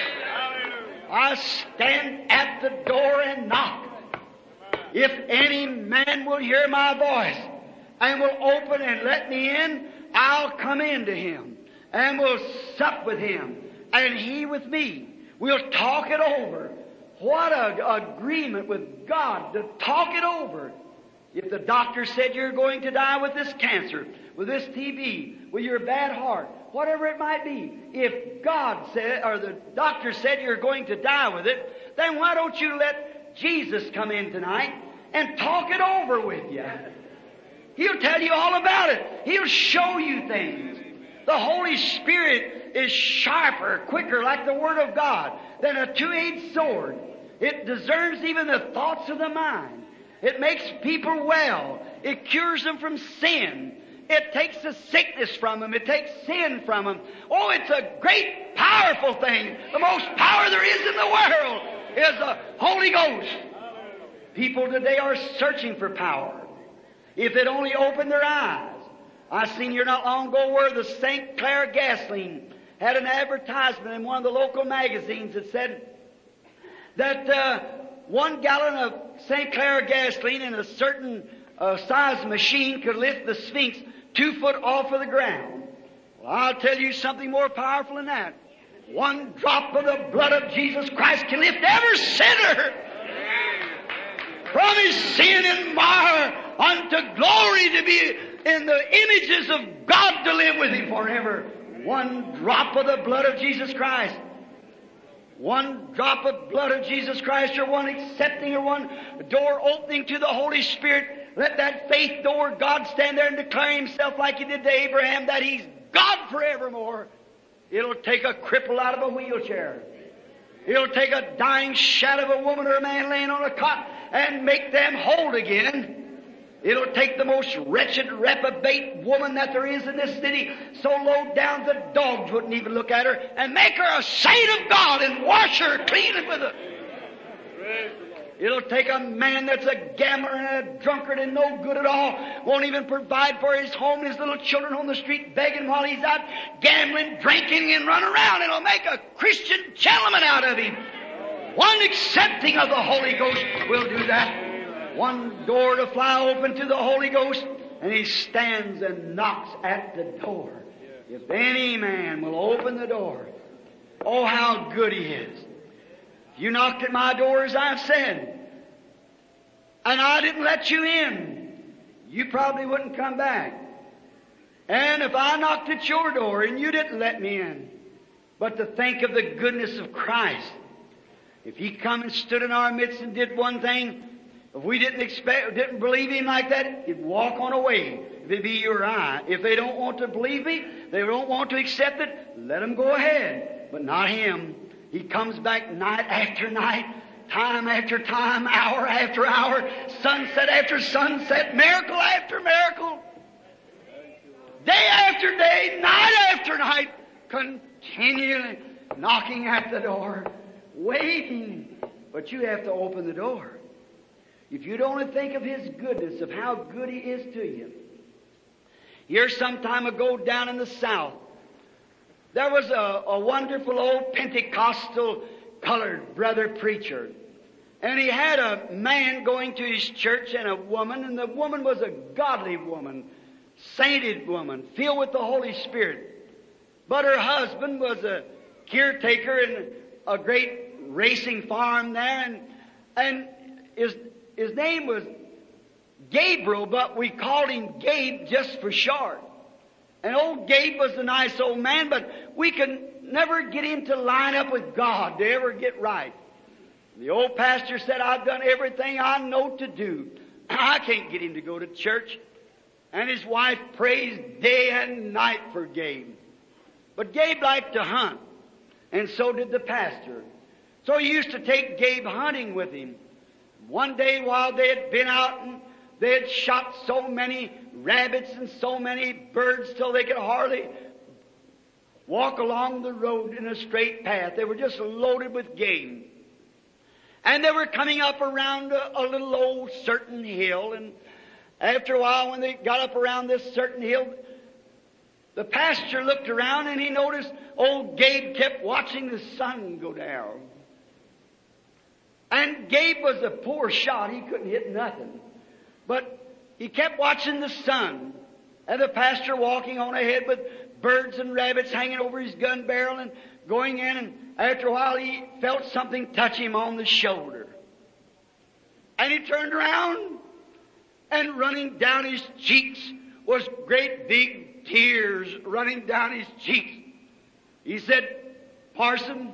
I stand at the door and knock. If any man will hear my voice and will open and let me in, I'll come into him and will sup with him, and he with me. We'll talk it over. What an agreement with God to talk it over. If the doctor said you're going to die with this cancer, with this TB, with your bad heart, whatever it might be, if God said, or the doctor said you're going to die with it, then why don't you let Jesus come in tonight and talk it over with you? He'll tell you all about it. He'll show you things. The Holy Spirit is sharper, quicker, like the Word of God, than a two-edged sword. It discerns even the thoughts of the mind. It makes people well. It cures them from sin. It takes the sickness from them. It takes sin from them. Oh, it's a great, powerful thing. The most power there is in the world is the Holy Ghost. People today are searching for power. If they'd only open their eyes. I seen here not long ago where the St. Clair gasoline had an advertisement in one of the local magazines that said that 1 gallon of St. Clair gasoline in a certain size machine could lift the Sphinx 2 foot off of the ground. Well, I'll tell you something more powerful than that. 1 drop of the blood of Jesus Christ can lift every sinner from his sin and mire unto glory, to be in the images of God, to live with Him forever. 1 drop of the blood of Jesus Christ. 1 drop of blood of Jesus Christ, or 1 accepting, or 1 door opening to the Holy Spirit. Let that faith door, God stand there and declare Himself like He did to Abraham, that He's God forevermore. It'll take a cripple out of a wheelchair. It'll take a dying shadow of a woman or a man laying on a cot and make them whole again. It'll take the most wretched, reprobate woman that there is in this city, so low down the dogs wouldn't even look at her, and make her a saint of God and wash her clean with it. It'll take a man that's a gambler and a drunkard and no good at all, won't even provide for his home, his little children on the street begging while he's out gambling, drinking, and running around. It'll make a Christian gentleman out of him. 1 accepting of the Holy Ghost will do that. 1 door to fly open to the Holy Ghost, and He stands and knocks at the door. If any man will open the door, oh, how good He is. If you knocked at my door, as I've said, and I didn't let you in, you probably wouldn't come back. And if I knocked at your door and you didn't let me in, but to think of the goodness of Christ. If He come and stood in our midst and did one thing, if we didn't believe Him like that, He'd walk on away. If it be you or I. If they don't want to believe me, they don't want to accept it, let them go ahead. But not Him. He comes back night after night, time after time, hour after hour, sunset after sunset, miracle after miracle. Day after day, night after night, continually knocking at the door, waiting. But you have to open the door. If you don't think of His goodness, of how good He is to you. Here some time ago down in the South, there was a wonderful old Pentecostal colored brother preacher. And he had a man going to his church and a woman, and the woman was a godly woman, sainted woman, filled with the Holy Spirit. But her husband was a caretaker in a great racing farm there, and his name was Gabriel, but we called him Gabe just for short. And old Gabe was a nice old man, but we could never get him to line up with God to ever get right. The old pastor said, I've done everything I know to do. I can't get him to go to church. And his wife prays day and night for Gabe. But Gabe liked to hunt, and so did the pastor. So he used to take Gabe hunting with him. One day while they had been out and they had shot so many rabbits and so many birds till they could hardly walk along the road in a straight path. They were just loaded with game. And they were coming up around a little old certain hill, and after a while when they got up around this certain hill, the pastor looked around and he noticed old Gabe kept watching the sun go down. And Gabe was a poor shot. He couldn't hit nothing. But he kept watching the sun. And the pastor walking on ahead with birds and rabbits hanging over his gun barrel and going in. And after a while he felt something touch him on the shoulder. And he turned around, and running down his cheeks was great big tears running down his cheeks. He said, Parson,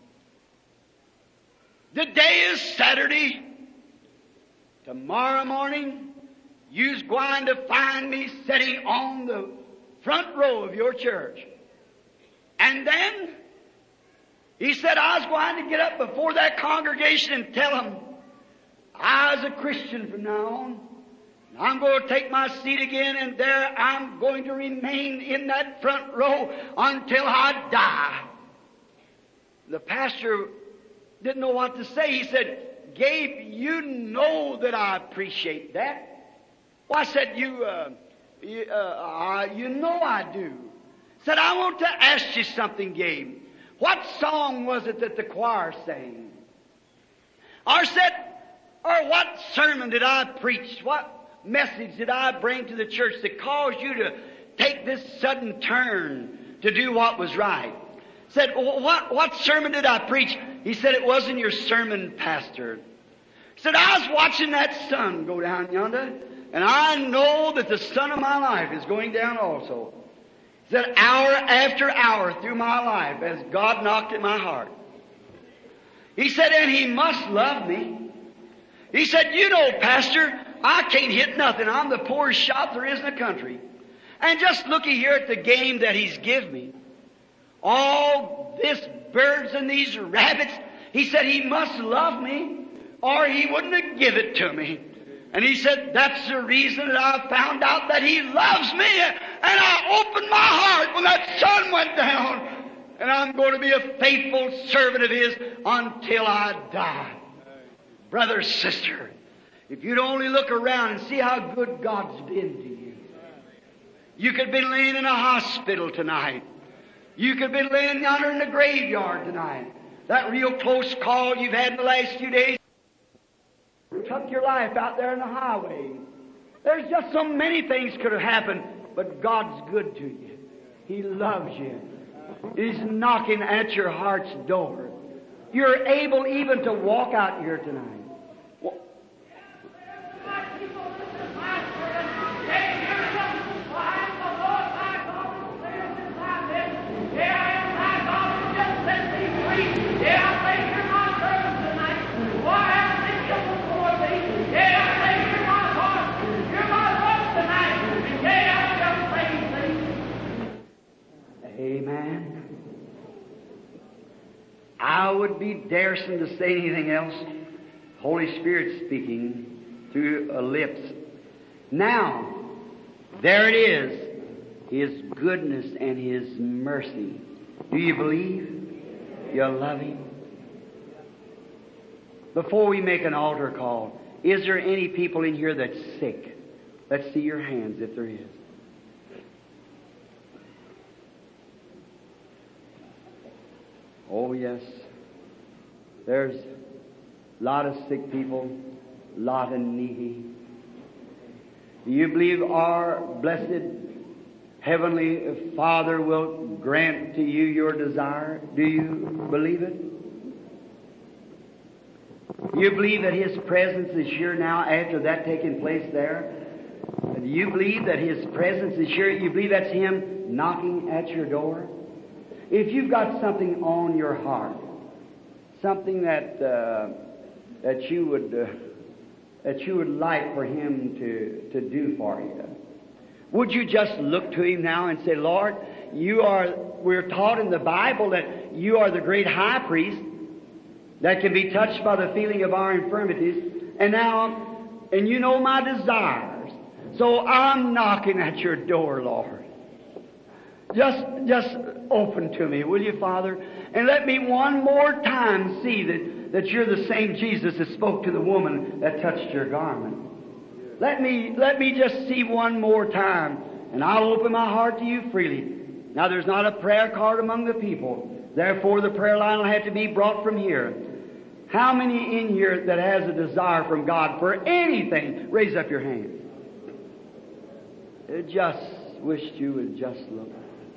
today is Saturday. Tomorrow morning, you's going to find me sitting on the front row of your church. And then, he said, I was going to get up before that congregation and tell them I was a Christian from now on. I'm going to take my seat again, and there I'm going to remain in that front row until I die. The pastor didn't know what to say. He said, Gabe, you know that I appreciate that. Well, I said, you know I do. Said, I want to ask you something, Gabe. What song was it that the choir sang? Or what sermon did I preach? What message did I bring to the church that caused you to take this sudden turn to do what was right? Said, what sermon did I preach? He said, it wasn't your sermon, Pastor. Said, I was watching that sun go down yonder, and I know that the sun of my life is going down also. He said, hour after hour through my life as God knocked at my heart. He said, and He must love me. He said, you know, Pastor, I can't hit nothing. I'm the poorest shot there is in the country. And just looky here at the game that He's given me. All this birds and these rabbits. He said, He must love me, or He wouldn't have given it to me. And he said, that's the reason that I found out that He loves me. And I opened my heart when that sun went down. And I'm going to be a faithful servant of His until I die. Brother, sister, if you'd only look around and see how good God's been to you. You could be laying in a hospital tonight. You could be laying yonder in the graveyard tonight. That real close call you've had in the last few days took your life out there in the highway. There's just so many things could have happened, but God's good to you. He loves you. He's knocking at your heart's door. You're able even to walk out here tonight. be daresome to say anything else. Holy Spirit speaking through lips. Now, there it is. His goodness and His mercy. Do you believe? You love Him? Before we make an altar call, is there any people in here that's sick? Let's see your hands if there is. Oh, yes. There's a lot of sick people, a lot of needy. Do you believe our blessed Heavenly Father will grant to you your desire? Do you believe it? Do you believe that His presence is here now after that taking place there? Do you believe that His presence is here? You believe that's Him knocking at your door? If you've got something on your heart, something that you would like for Him to do for you, would you just look to Him now and say, Lord, we're taught in the Bible that you are the great high priest that can be touched by the feeling of our infirmities, and you know my desires. So I'm knocking at your door, Lord. Just open to me, will you, Father? And let me one more time see that you're the same Jesus that spoke to the woman that touched your garment. Let me just see one more time, and I'll open my heart to you freely. Now, there's not a prayer card among the people. Therefore, the prayer line will have to be brought from here. How many in here that has a desire from God for anything? Raise up your hand. I just wished you would just look.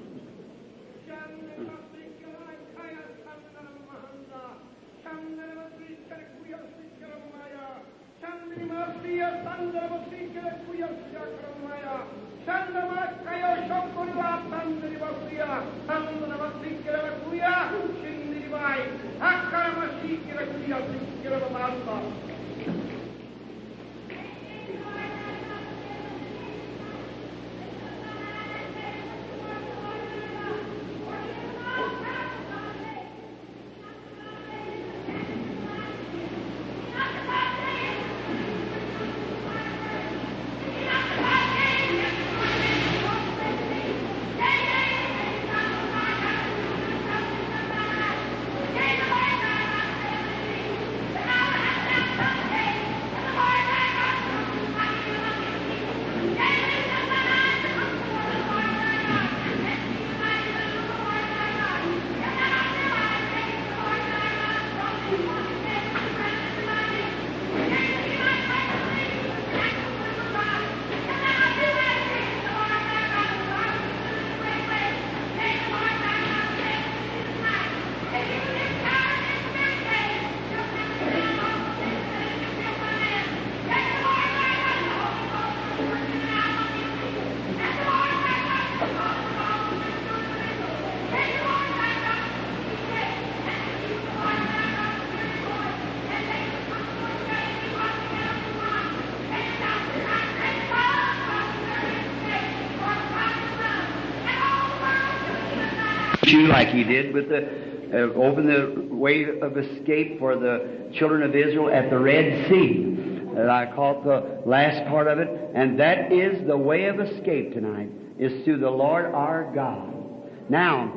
You like He did with open the way of escape for the children of Israel at the Red Sea. That I caught the last part of it, and that is the way of escape tonight, is through the Lord our God. Now,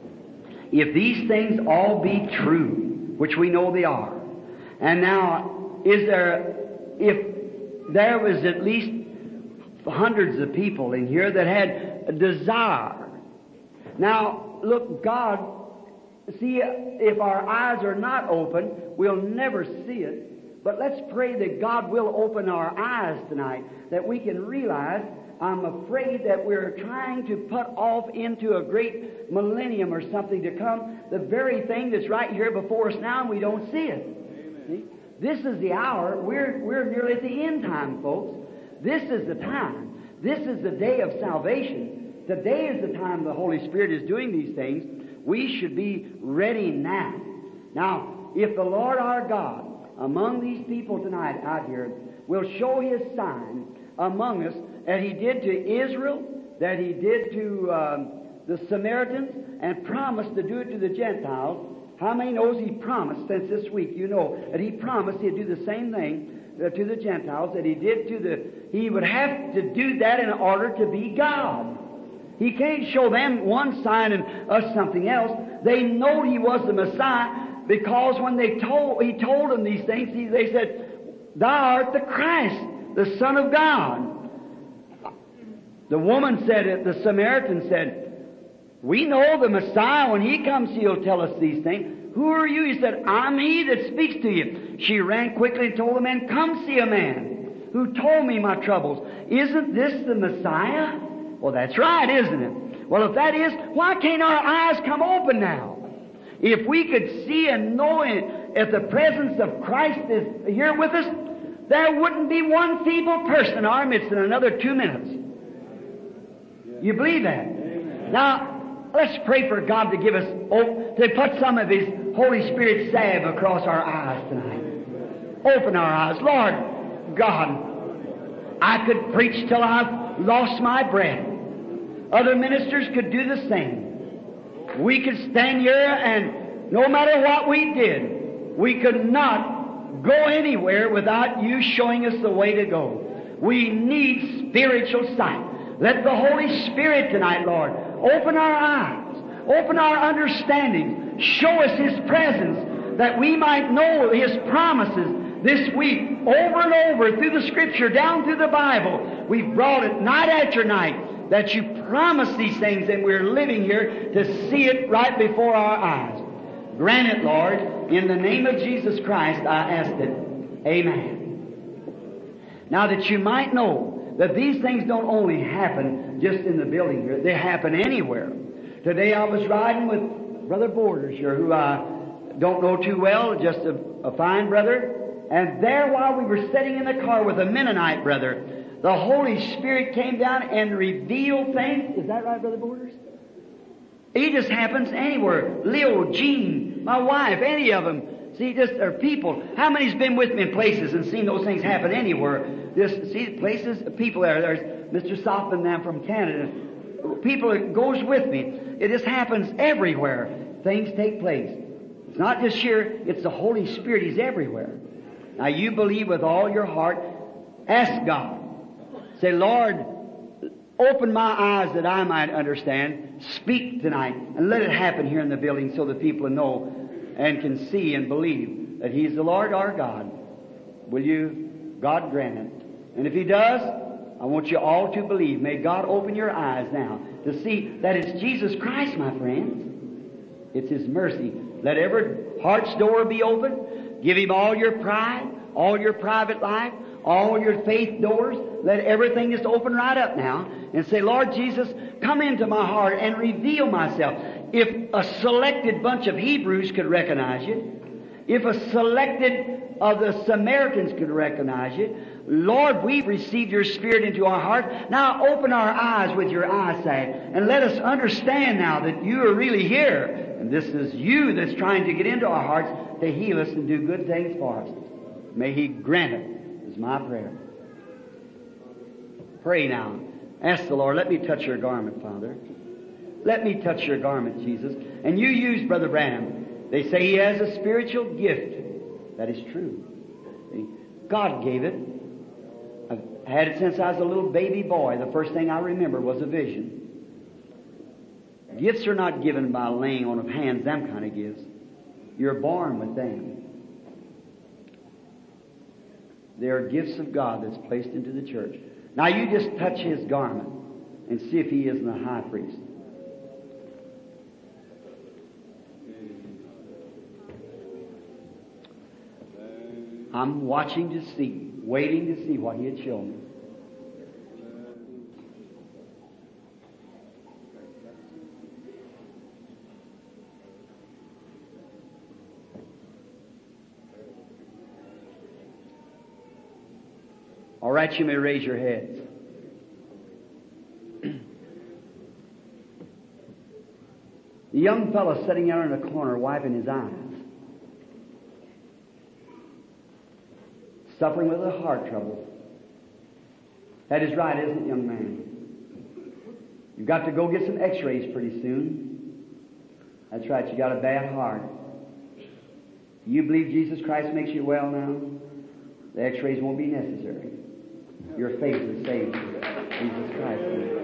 if these things all be true, which we know they are, and now if there was at least hundreds of people in here that had a desire. Now, look, God, see, if our eyes are not open, we'll never see it. But let's pray that God will open our eyes tonight, that we can realize, I'm afraid that we're trying to put off into a great millennium or something to come, the very thing that's right here before us now, and we don't see it. See? This is the hour. We're nearly at the end time, folks. This is the time. This is the day of salvation. Today is the time the Holy Spirit is doing these things. We should be ready now. Now, if the Lord our God, among these people tonight out here, will show His sign among us, that He did to Israel, that He did to the Samaritans, and promised to do it to the Gentiles, How many knows He promised since this week? You know that He promised He'd do the same thing to the Gentiles that He did to the... He would have to do that in order to be God. He can't show them one sign and us something else. They know He was the Messiah because when He told them these things, they said, Thou art the Christ, the Son of God. The woman said, the Samaritan said, we know the Messiah, when He comes, He'll tell us these things. Who are you? He said, I'm He that speaks to you. She ran quickly and told the man, come see a man who told me my troubles. Isn't this the Messiah? Well, that's right, isn't it? Well, if that is, why can't our eyes come open now? If we could see and know if the presence of Christ is here with us, there wouldn't be one feeble person in our midst in another 2 minutes. You believe that? Amen. Now, let's pray for God to give us, to put some of His Holy Spirit salve across our eyes tonight. Open our eyes. Lord God, I could preach till I've lost my breath. Other ministers could do the same. We could stand here and no matter what we did, we could not go anywhere without You showing us the way to go. We need spiritual sight. Let the Holy Spirit tonight, Lord, open our eyes, open our understanding, show us His presence, that we might know His promises this week, over and over, through the Scripture, down through the Bible. We've brought it night after night, that You promised these things, and we're living here to see it right before our eyes. Grant it, Lord, in the name of Jesus Christ, I ask it. Amen. Now that you might know that these things don't only happen just in the building here, they happen anywhere. Today I was riding with Brother Borders here, who I don't know too well, just a fine brother. And there while we were sitting in the car with a Mennonite brother, the Holy Spirit came down and revealed things. Is that right, Brother Borders? It just happens anywhere. Leo, Jean, my wife, any of them. See, just are people. How many's been with me in places and seen those things happen anywhere? Just see places, people there. There's Mr. Softman now from Canada. People that goes with me. It just happens everywhere. Things take place. It's not just here. It's the Holy Spirit. He's everywhere. Now you believe with all your heart. Ask God. Say, Lord, open my eyes that I might understand. Speak tonight and let it happen here in the building so the people know and can see and believe that He's the Lord our God. Will you, God, grant it? And if He does, I want you all to believe. May God open your eyes now to see that it's Jesus Christ, my friends. It's His mercy. Let every heart's door be open. Give Him all your pride, all your private life, all your faith doors. Let everything just open right up now and say, Lord Jesus, come into my heart and reveal myself. If a selected bunch of Hebrews could recognize You, if a selected of the Samaritans could recognize You, Lord, we've received Your Spirit into our heart. Now open our eyes with Your eyesight and let us understand now that You are really here. And this is You that's trying to get into our hearts to heal us and do good things for us. May He grant it, is my prayer. Pray now. Ask the Lord, let me touch Your garment, Father. Let me touch Your garment, Jesus. And You use Brother Branham. They say he has a spiritual gift. That is true. God gave it. I've had it since I was a little baby boy. The first thing I remember was a vision. Gifts are not given by laying on of hands, them kind of gifts. You're born with them. They are gifts of God that's placed into the church. Now you just touch His garment and see if He isn't the high priest. I'm watching to see, waiting to see what He'd show me. All right, you may raise your heads. The young fellow sitting out in a corner wiping his eyes. Suffering with a heart trouble. That is right, isn't it, young man? You've got to go get some x-rays pretty soon. That's right, you got a bad heart. You believe Jesus Christ makes you well now? The x-rays won't be necessary. Your faith is saved. Jesus Christ.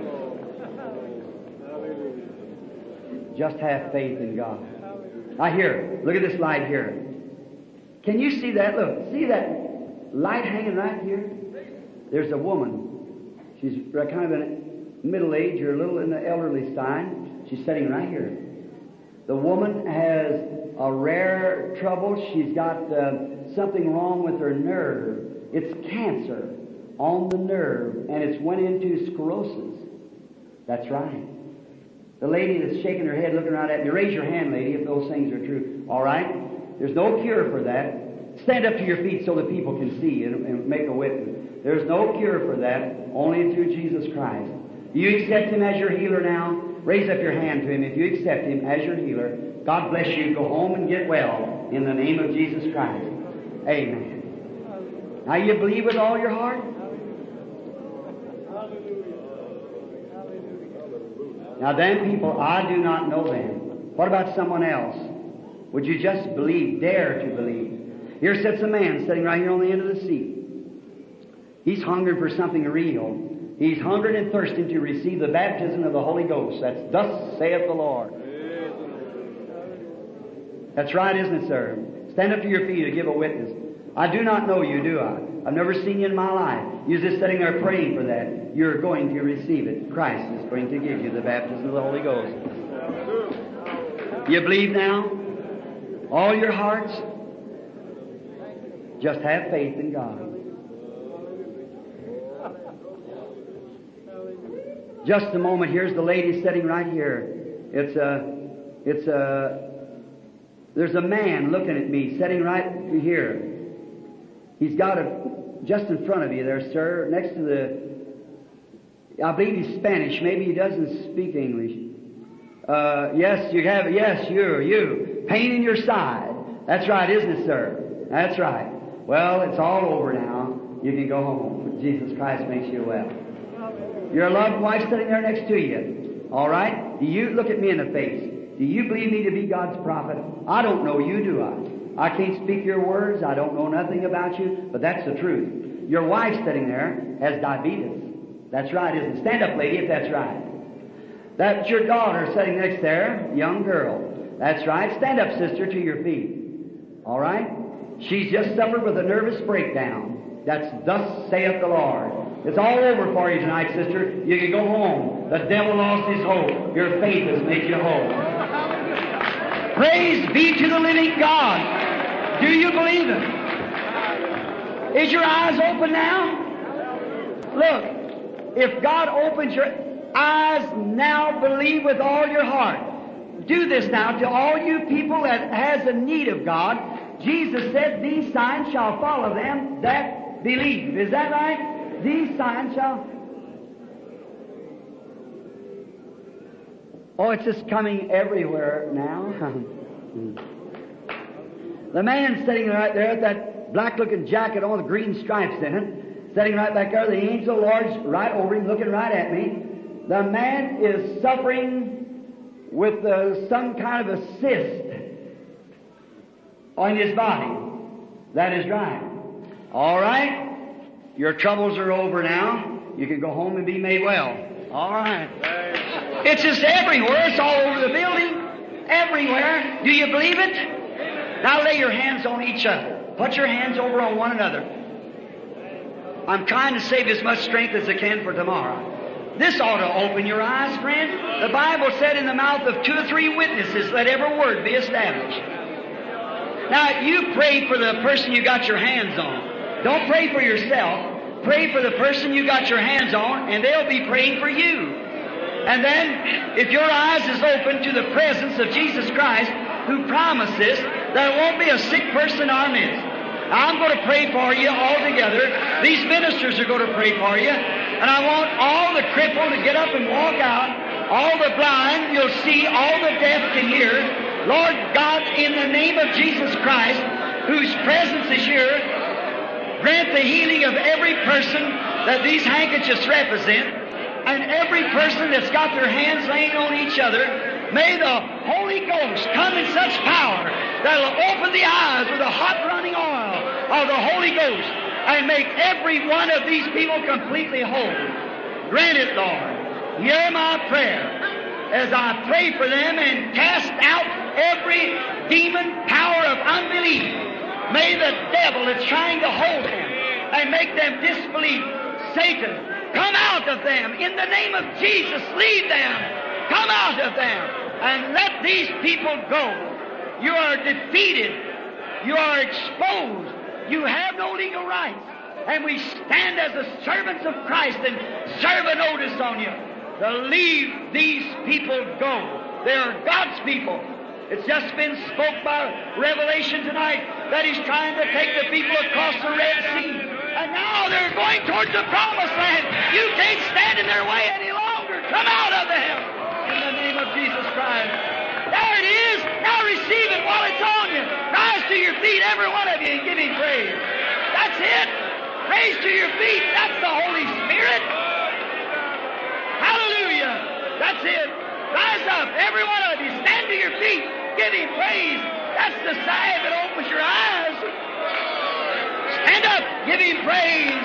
Just have faith in God. Now here, look at this light here. Can you see that? Look, see that light hanging right here? There's a woman. She's kind of in middle age or a little in the elderly side. She's sitting right here. The woman has a rare trouble. She's got something wrong with her nerve. It's cancer on the nerve, and it's went into sclerosis. That's right. The lady that's shaking her head, looking around at me, raise your hand, lady, if those things are true. All right? There's no cure for that. Stand up to your feet so the people can see and make a witness. There's no cure for that, only through Jesus Christ. Do you accept Him as your healer now? Raise up your hand to Him if you accept Him as your healer. God bless you. Go home and get well in the name of Jesus Christ. Amen. Now you believe with all your heart? Now them people, I do not know them. What about someone else? Would you just believe, dare to believe? Here sits a man sitting right here on the end of the seat. He's hungering for something real. He's hungering and thirsting to receive the baptism of the Holy Ghost. That's thus saith the Lord. That's right, isn't it, sir? Stand up to your feet to give a witness. I do not know you, do I? I've never seen you in my life. You're just sitting there praying for that. You're going to receive it. Christ is going to give you the baptism of the Holy Ghost. You believe now? All your hearts? Just have faith in God. Just a moment. Here's the lady sitting right here. There's a man looking at me, sitting right here. He's got it just in front of you there, sir, next to the, I believe he's Spanish. Maybe he doesn't speak English. Yes, you have, yes, you. Pain in your side. That's right, isn't it, sir? That's right. Well, it's all over now. You can go home. Jesus Christ makes you well. Your loved wife sitting there next to you. All right? Do you look at me in the face? Do you believe me to be God's prophet? I don't know you, do I? I can't speak your words. I don't know nothing about you, but that's the truth. Your wife sitting there has diabetes. That's right, isn't it? Stand up, lady, if that's right. That's your daughter sitting next there, young girl. That's right. Stand up, sister, to your feet. All right? She's just suffered with a nervous breakdown. That's thus saith the Lord. It's all over for you tonight, sister. You can go home. The devil lost his hope. Your faith has made you whole. Praise be to the living God. Do you believe it? Is your eyes open now? Look, if God opens your eyes now, believe with all your heart. Do this now to all you people that has a need of God. Jesus said, these signs shall follow them that believe. Is that right? These signs shall... Oh, it's just coming everywhere now. The man sitting right there with that black-looking jacket on with green stripes in it, sitting right back there, the angel of the Lord's right over him, looking right at me. The man is suffering with some kind of a cyst on his body. That is right. All right. Your troubles are over now. You can go home and be made well. All right. It's just everywhere. It's all over the building. Everywhere. Do you believe it? Now lay your hands on each other. Put your hands over on one another. I'm trying to save as much strength as I can for tomorrow. This ought to open your eyes, friend. The Bible said in the mouth of 2 or 3 witnesses, let every word be established. Now, you pray for the person you got your hands on. Don't pray for yourself. Pray for the person you got your hands on, and they'll be praying for you. And then, if your eyes is open to the presence of Jesus Christ, who promised this, there won't be a sick person in our midst. Now, I'm going to pray for you all together. These ministers are going to pray for you. And I want all the crippled to get up and walk out. All the blind, you'll see. All the deaf can hear. Lord God, in the name of Jesus Christ, whose presence is here, grant the healing of every person that these handkerchiefs represent, and every person that's got their hands laying on each other. May the Holy Ghost come in such power that will open the eyes with the hot running oil of the Holy Ghost and make every one of these people completely whole. Grant it, Lord. Hear my prayer as I pray for them and cast out every demon power of unbelief. May the devil that's trying to hold them and make them disbelieve, Satan, come out of them. In the name of Jesus, leave them. Come out of them and let these people go. You are defeated. You are exposed. You have no legal rights. And we stand as the servants of Christ and serve a notice on you to leave these people go. They are God's people. It's just been spoke by Revelation tonight that He's trying to take the people across the Red Sea. And now they're going towards the Promised Land. You can't stand in their way any longer. Come out of them in the name of Jesus Christ. There it is. Now receive it while it's on you. Rise to your feet, every one of you, and give Him praise. That's it. Raise to your feet. That's the Holy Spirit. Hallelujah. That's it. Rise up, every one of you. Stand to your feet. Give Him praise. That's the sign that opens your eyes. Stand up. Give Him praise.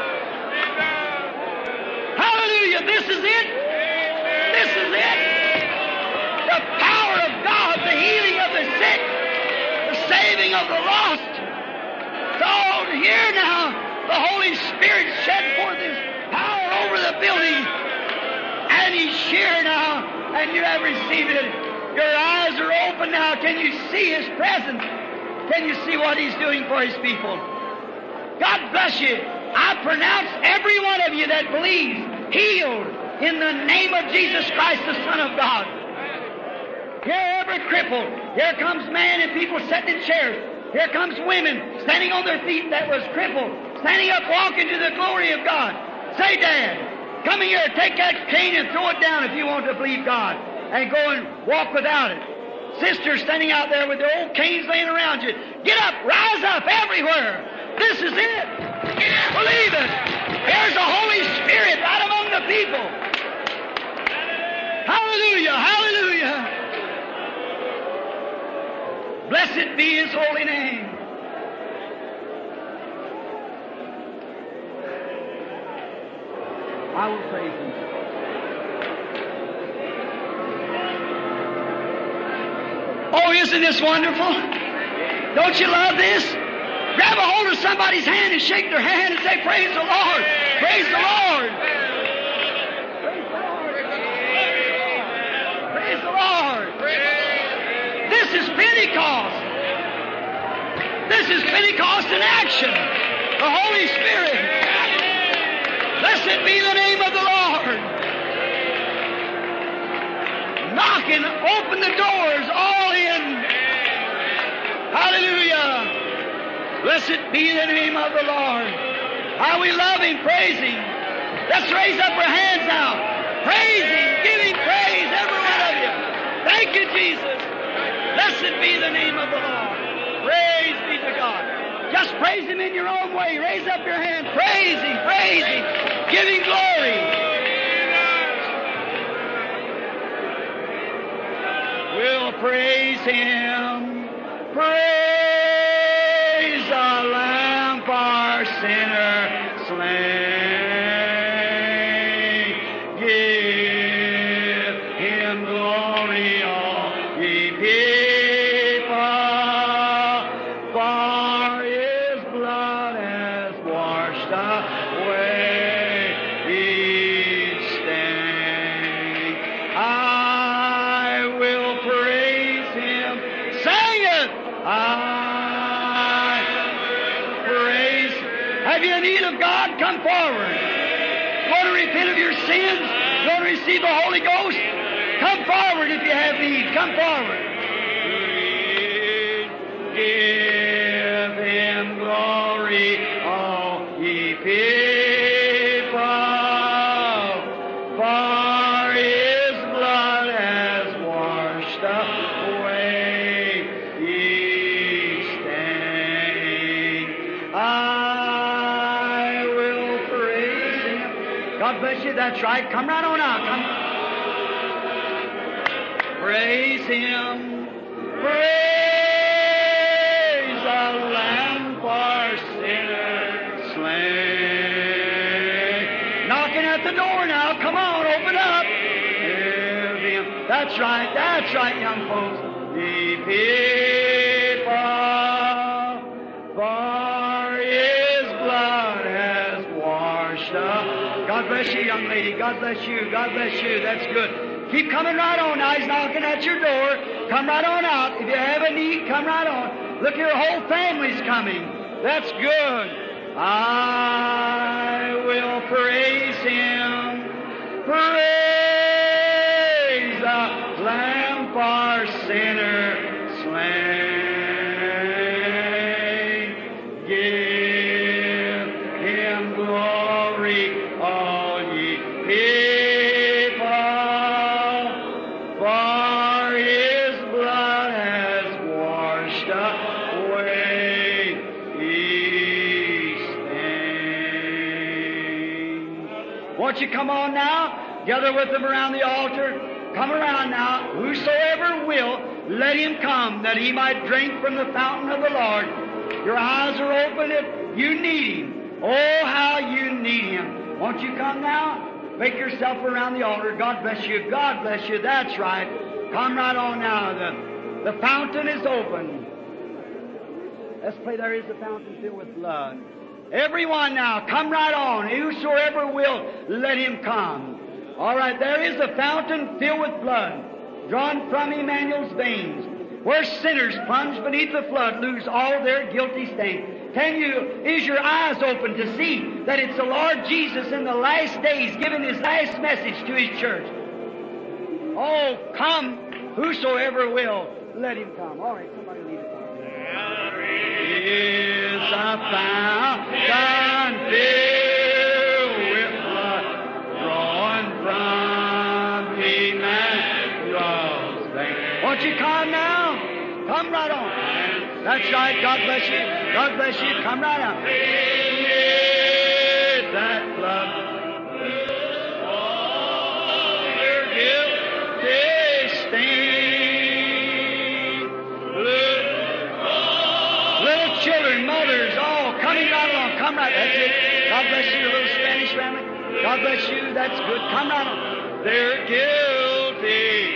Hallelujah. This is it. This is it. The power of God, the healing of the sick, the saving of the lost. It's all here now. The Holy Spirit shed forth His power over the building. And He's here now. And you have received it. Your eyes are open now. Can you see His presence? Can you see what He's doing for His people? God bless you. I pronounce every one of you that believes healed in the name of Jesus Christ, the Son of God. Here every cripple. Here comes man and people sitting in chairs. Here comes women standing on their feet that was crippled, standing up, walking to the glory of God. Say, Dad, come here, take that cane and throw it down if you want to believe God, and go and walk without it. Sisters standing out there with their old canes laying around you. Get up, rise up everywhere. This is it. Believe it. There's the Holy Spirit right among the people. Hallelujah, hallelujah. Blessed be His holy name. I will praise Him. Oh, isn't this wonderful? Don't you love this? Grab a hold of somebody's hand and shake their hand and say, praise the Lord. Praise the Lord. Praise the Lord. This is Pentecost. This is Pentecost in action. The Holy Spirit. Blessed be the name of the Lord. Knocking, open the doors, all in. Hallelujah. Blessed be the name of the Lord. How we love Him, praise Him. Let's raise up our hands now. Praise Him, give Him praise, every one of you. Thank you, Jesus. Blessed be the name of the Lord. Praise be to God. Just praise Him in your own way. Raise up your hand. Praise Him, praise Him. Give Him glory. We'll praise Him. Praise the Lamb for sinner slain. Give Him glory, all ye people, for His blood has washed away each stain. I will praise Him. Sing it! I praise. Have you need of God? Come forward. You want to repent of your sins? You want to receive the Holy Ghost? Come forward if you have need. Come forward. Give Him glory, all ye people, for His blood has washed away each stain. I will praise Him. God bless you. That's right. Come right on out. Come. Praise Him. Praise the Lamb for sinners slain. Knocking at the door now. Come on, open up. Give Him. That's right, young folks. The people, for His blood has washed up. God bless you, young lady. God bless you. God bless you. That's good. Keep coming right on now. He's knocking at your door. Come right on out. If you have a need, come right on. Look, your whole family's coming. That's good. I will praise Him. Praise the Lamb for sinner slain. Give Him glory, all ye people, for His blood has washed away His stain. Won't you come on now? Gather with them around the altar. Come around now. Whosoever will, let him come, that he might drink from the fountain of the Lord. Your eyes are open if you need Him. Oh, how you need Him. Won't you come now? Make yourself around the altar. God bless you. God bless you. That's right. Come right on now. The fountain is open. Let's play There Is a Fountain Filled with Blood. Everyone now, come right on. Whosoever will, let him come. All right, there is a fountain filled with blood, drawn from Emmanuel's veins, where sinners plunged beneath the flood lose all their guilty stain. Is your eyes open to see that it's the Lord Jesus in the last days giving His last message to His church? Oh, come, whosoever will, let him come. All right, somebody lead it for me. There is a fountain filled with blood, drawn from Emmanuel's veins. Won't you come now? Come right on. That's right. God bless you. God bless you. Come right on. That blood, all your guilty stain. Little children, mothers, all coming right along. Come right. That's it. God bless you, little Spanish family. God bless you. That's good. Come right on. Their guilty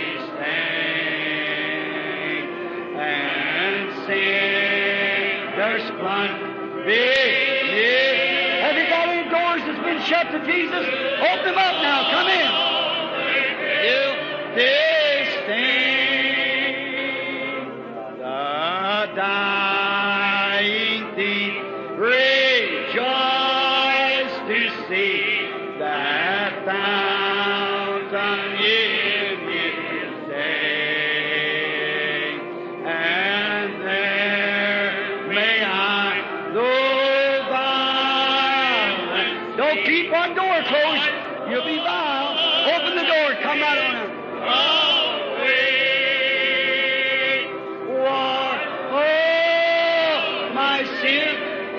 stain and sin. There's one big. Have you got any doors that's been shut to Jesus? Open them up now. Come in. Guilty stain. The dying thief rejoice to see that fountain in His day. And there may I go by. Don't keep one door closed. You'll be vile. Open the door. Come right on out. Oh, my sin.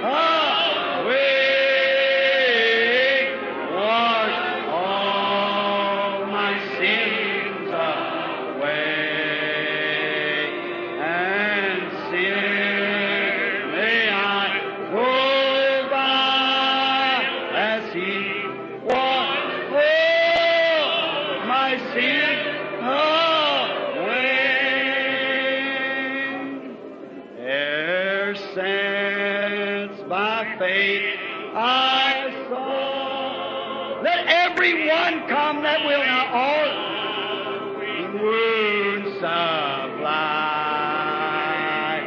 Everyone come that will now, all wounds supply,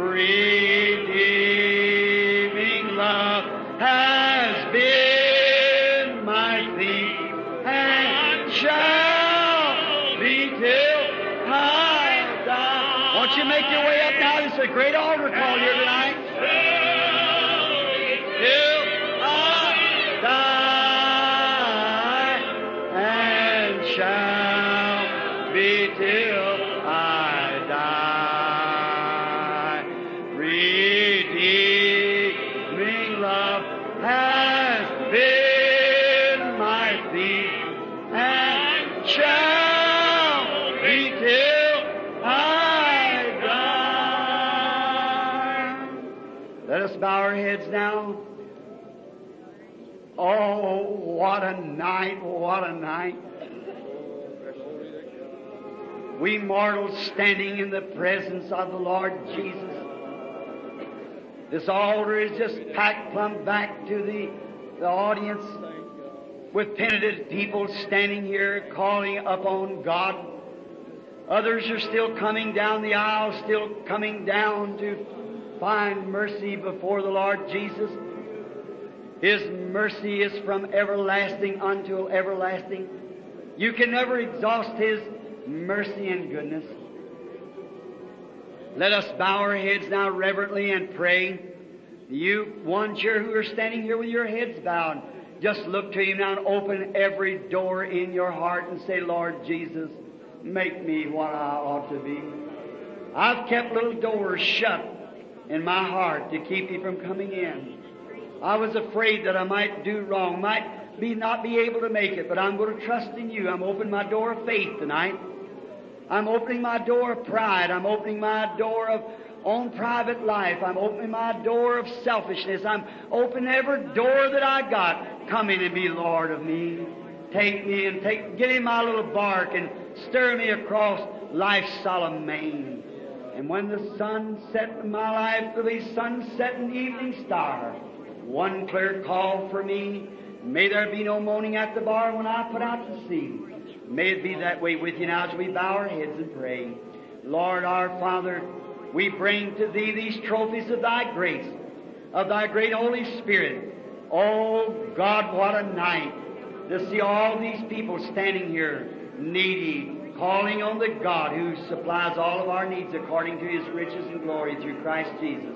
redeeming love has been my theme and shall be till I die. Won't you make your way up now? This is a great altar call here tonight. Till I die. Shall be till I die. Redeeming love has been my theme and shall be till Let us bow our heads now. Oh, what a night, what a night. We mortals standing in the presence of the Lord Jesus. This altar is just packed plumb back to the audience with penitent people standing here calling upon God. Others are still coming down the aisle, still coming down to find mercy before the Lord Jesus. His mercy is from everlasting unto everlasting. You can never exhaust His mercy and goodness. Let us bow our heads now reverently and pray. You ones here who are standing here with your heads bowed, just look to Him now and open every door in your heart and say, Lord Jesus, make me what I ought to be. I've kept little doors shut in my heart to keep you from coming in. I was afraid that I might do wrong, might not be able to make it, but I'm going to trust in you. I'm opening my door of faith tonight. I'm opening my door of pride. I'm opening my door of own private life. I'm opening my door of selfishness. I'm opening every door that I got. Come in and be Lord of me. Take me and get in my little bark and stir me across life's solemn main. And when the sun set in my life, there'll be sunset and evening star. One clear call for me. May there be no moaning at the bar when I put out to sea. May it be that way with you now as we bow our heads and pray. Lord our Father, we bring to Thee these trophies of Thy grace, of Thy great Holy Spirit. Oh God, what a night to see all these people standing here, needy, calling on the God who supplies all of our needs according to His riches and glory through Christ Jesus.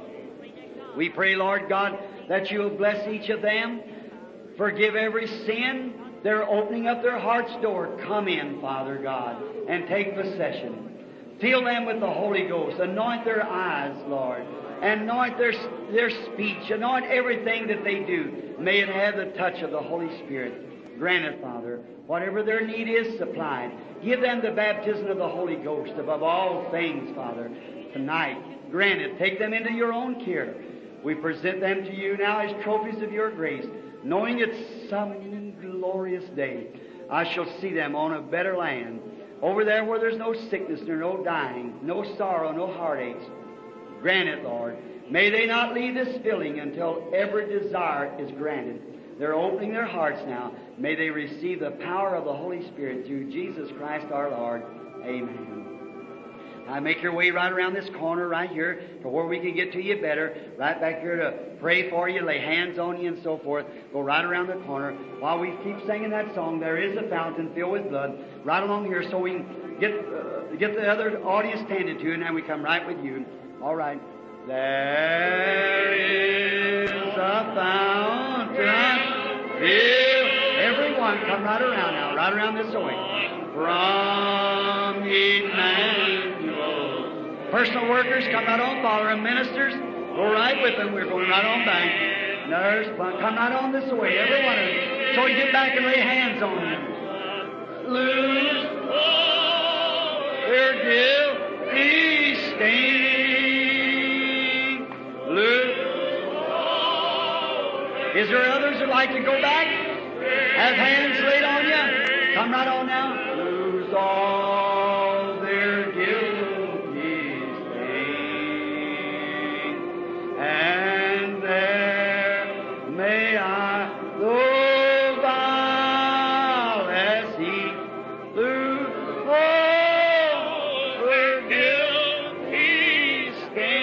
We pray, Lord God, that You will bless each of them, forgive every sin. They're opening up their heart's door. Come in, Father God, and take possession. Fill them with the Holy Ghost. Anoint their eyes, Lord. Anoint their speech. Anoint everything that they do. May it have the touch of the Holy Spirit. Grant it, Father. Whatever their need is supplied. Give them the baptism of the Holy Ghost above all things, Father, tonight. Grant it. Take them into Your own care. We present them to You now as trophies of Your grace, knowing it's some glorious day I shall see them on a better land, over there where there's no sickness, nor no dying, no sorrow, no heartaches. Grant it, Lord. May they not leave this building until every desire is granted. They're opening their hearts now. May they receive the power of the Holy Spirit through Jesus Christ our Lord. Amen. Now make your way right around this corner right here to where we can get to you better. Right back here to pray for you, lay hands on you and so forth. Go right around the corner. While we keep singing that song, there is a fountain filled with blood right along here so we can get the other audience tended to, and then we come right with you. All right. There is a fountain filled. Everyone come right around now, right around this way. From Emmanuel. Personal workers, come right on, Father, and ministers, go right with them. We're going right on back. Nurse, come right on this way, every one of them. So you get back and lay hands on them. Lose their guilty stain. Lose. Is there others that like to go back? Have hands laid on you? Come right on now. Lose all their guilty stain, and there may I, though vile as he, lose all their guilty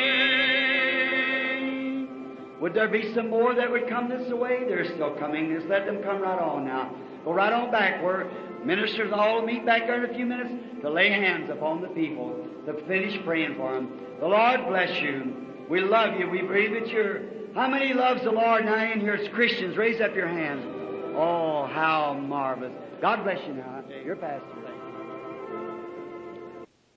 stain. Would there be some more that would come this way? They're still coming. Just let them come right on now. Go right on back where ministers all meet back there in a few minutes to lay hands upon the people, to finish praying for them. The Lord bless you. We love you. We believe that you're... How many loves the Lord now in here as Christians? Raise up your hands. Oh, how marvelous. God bless you now. Your pastor.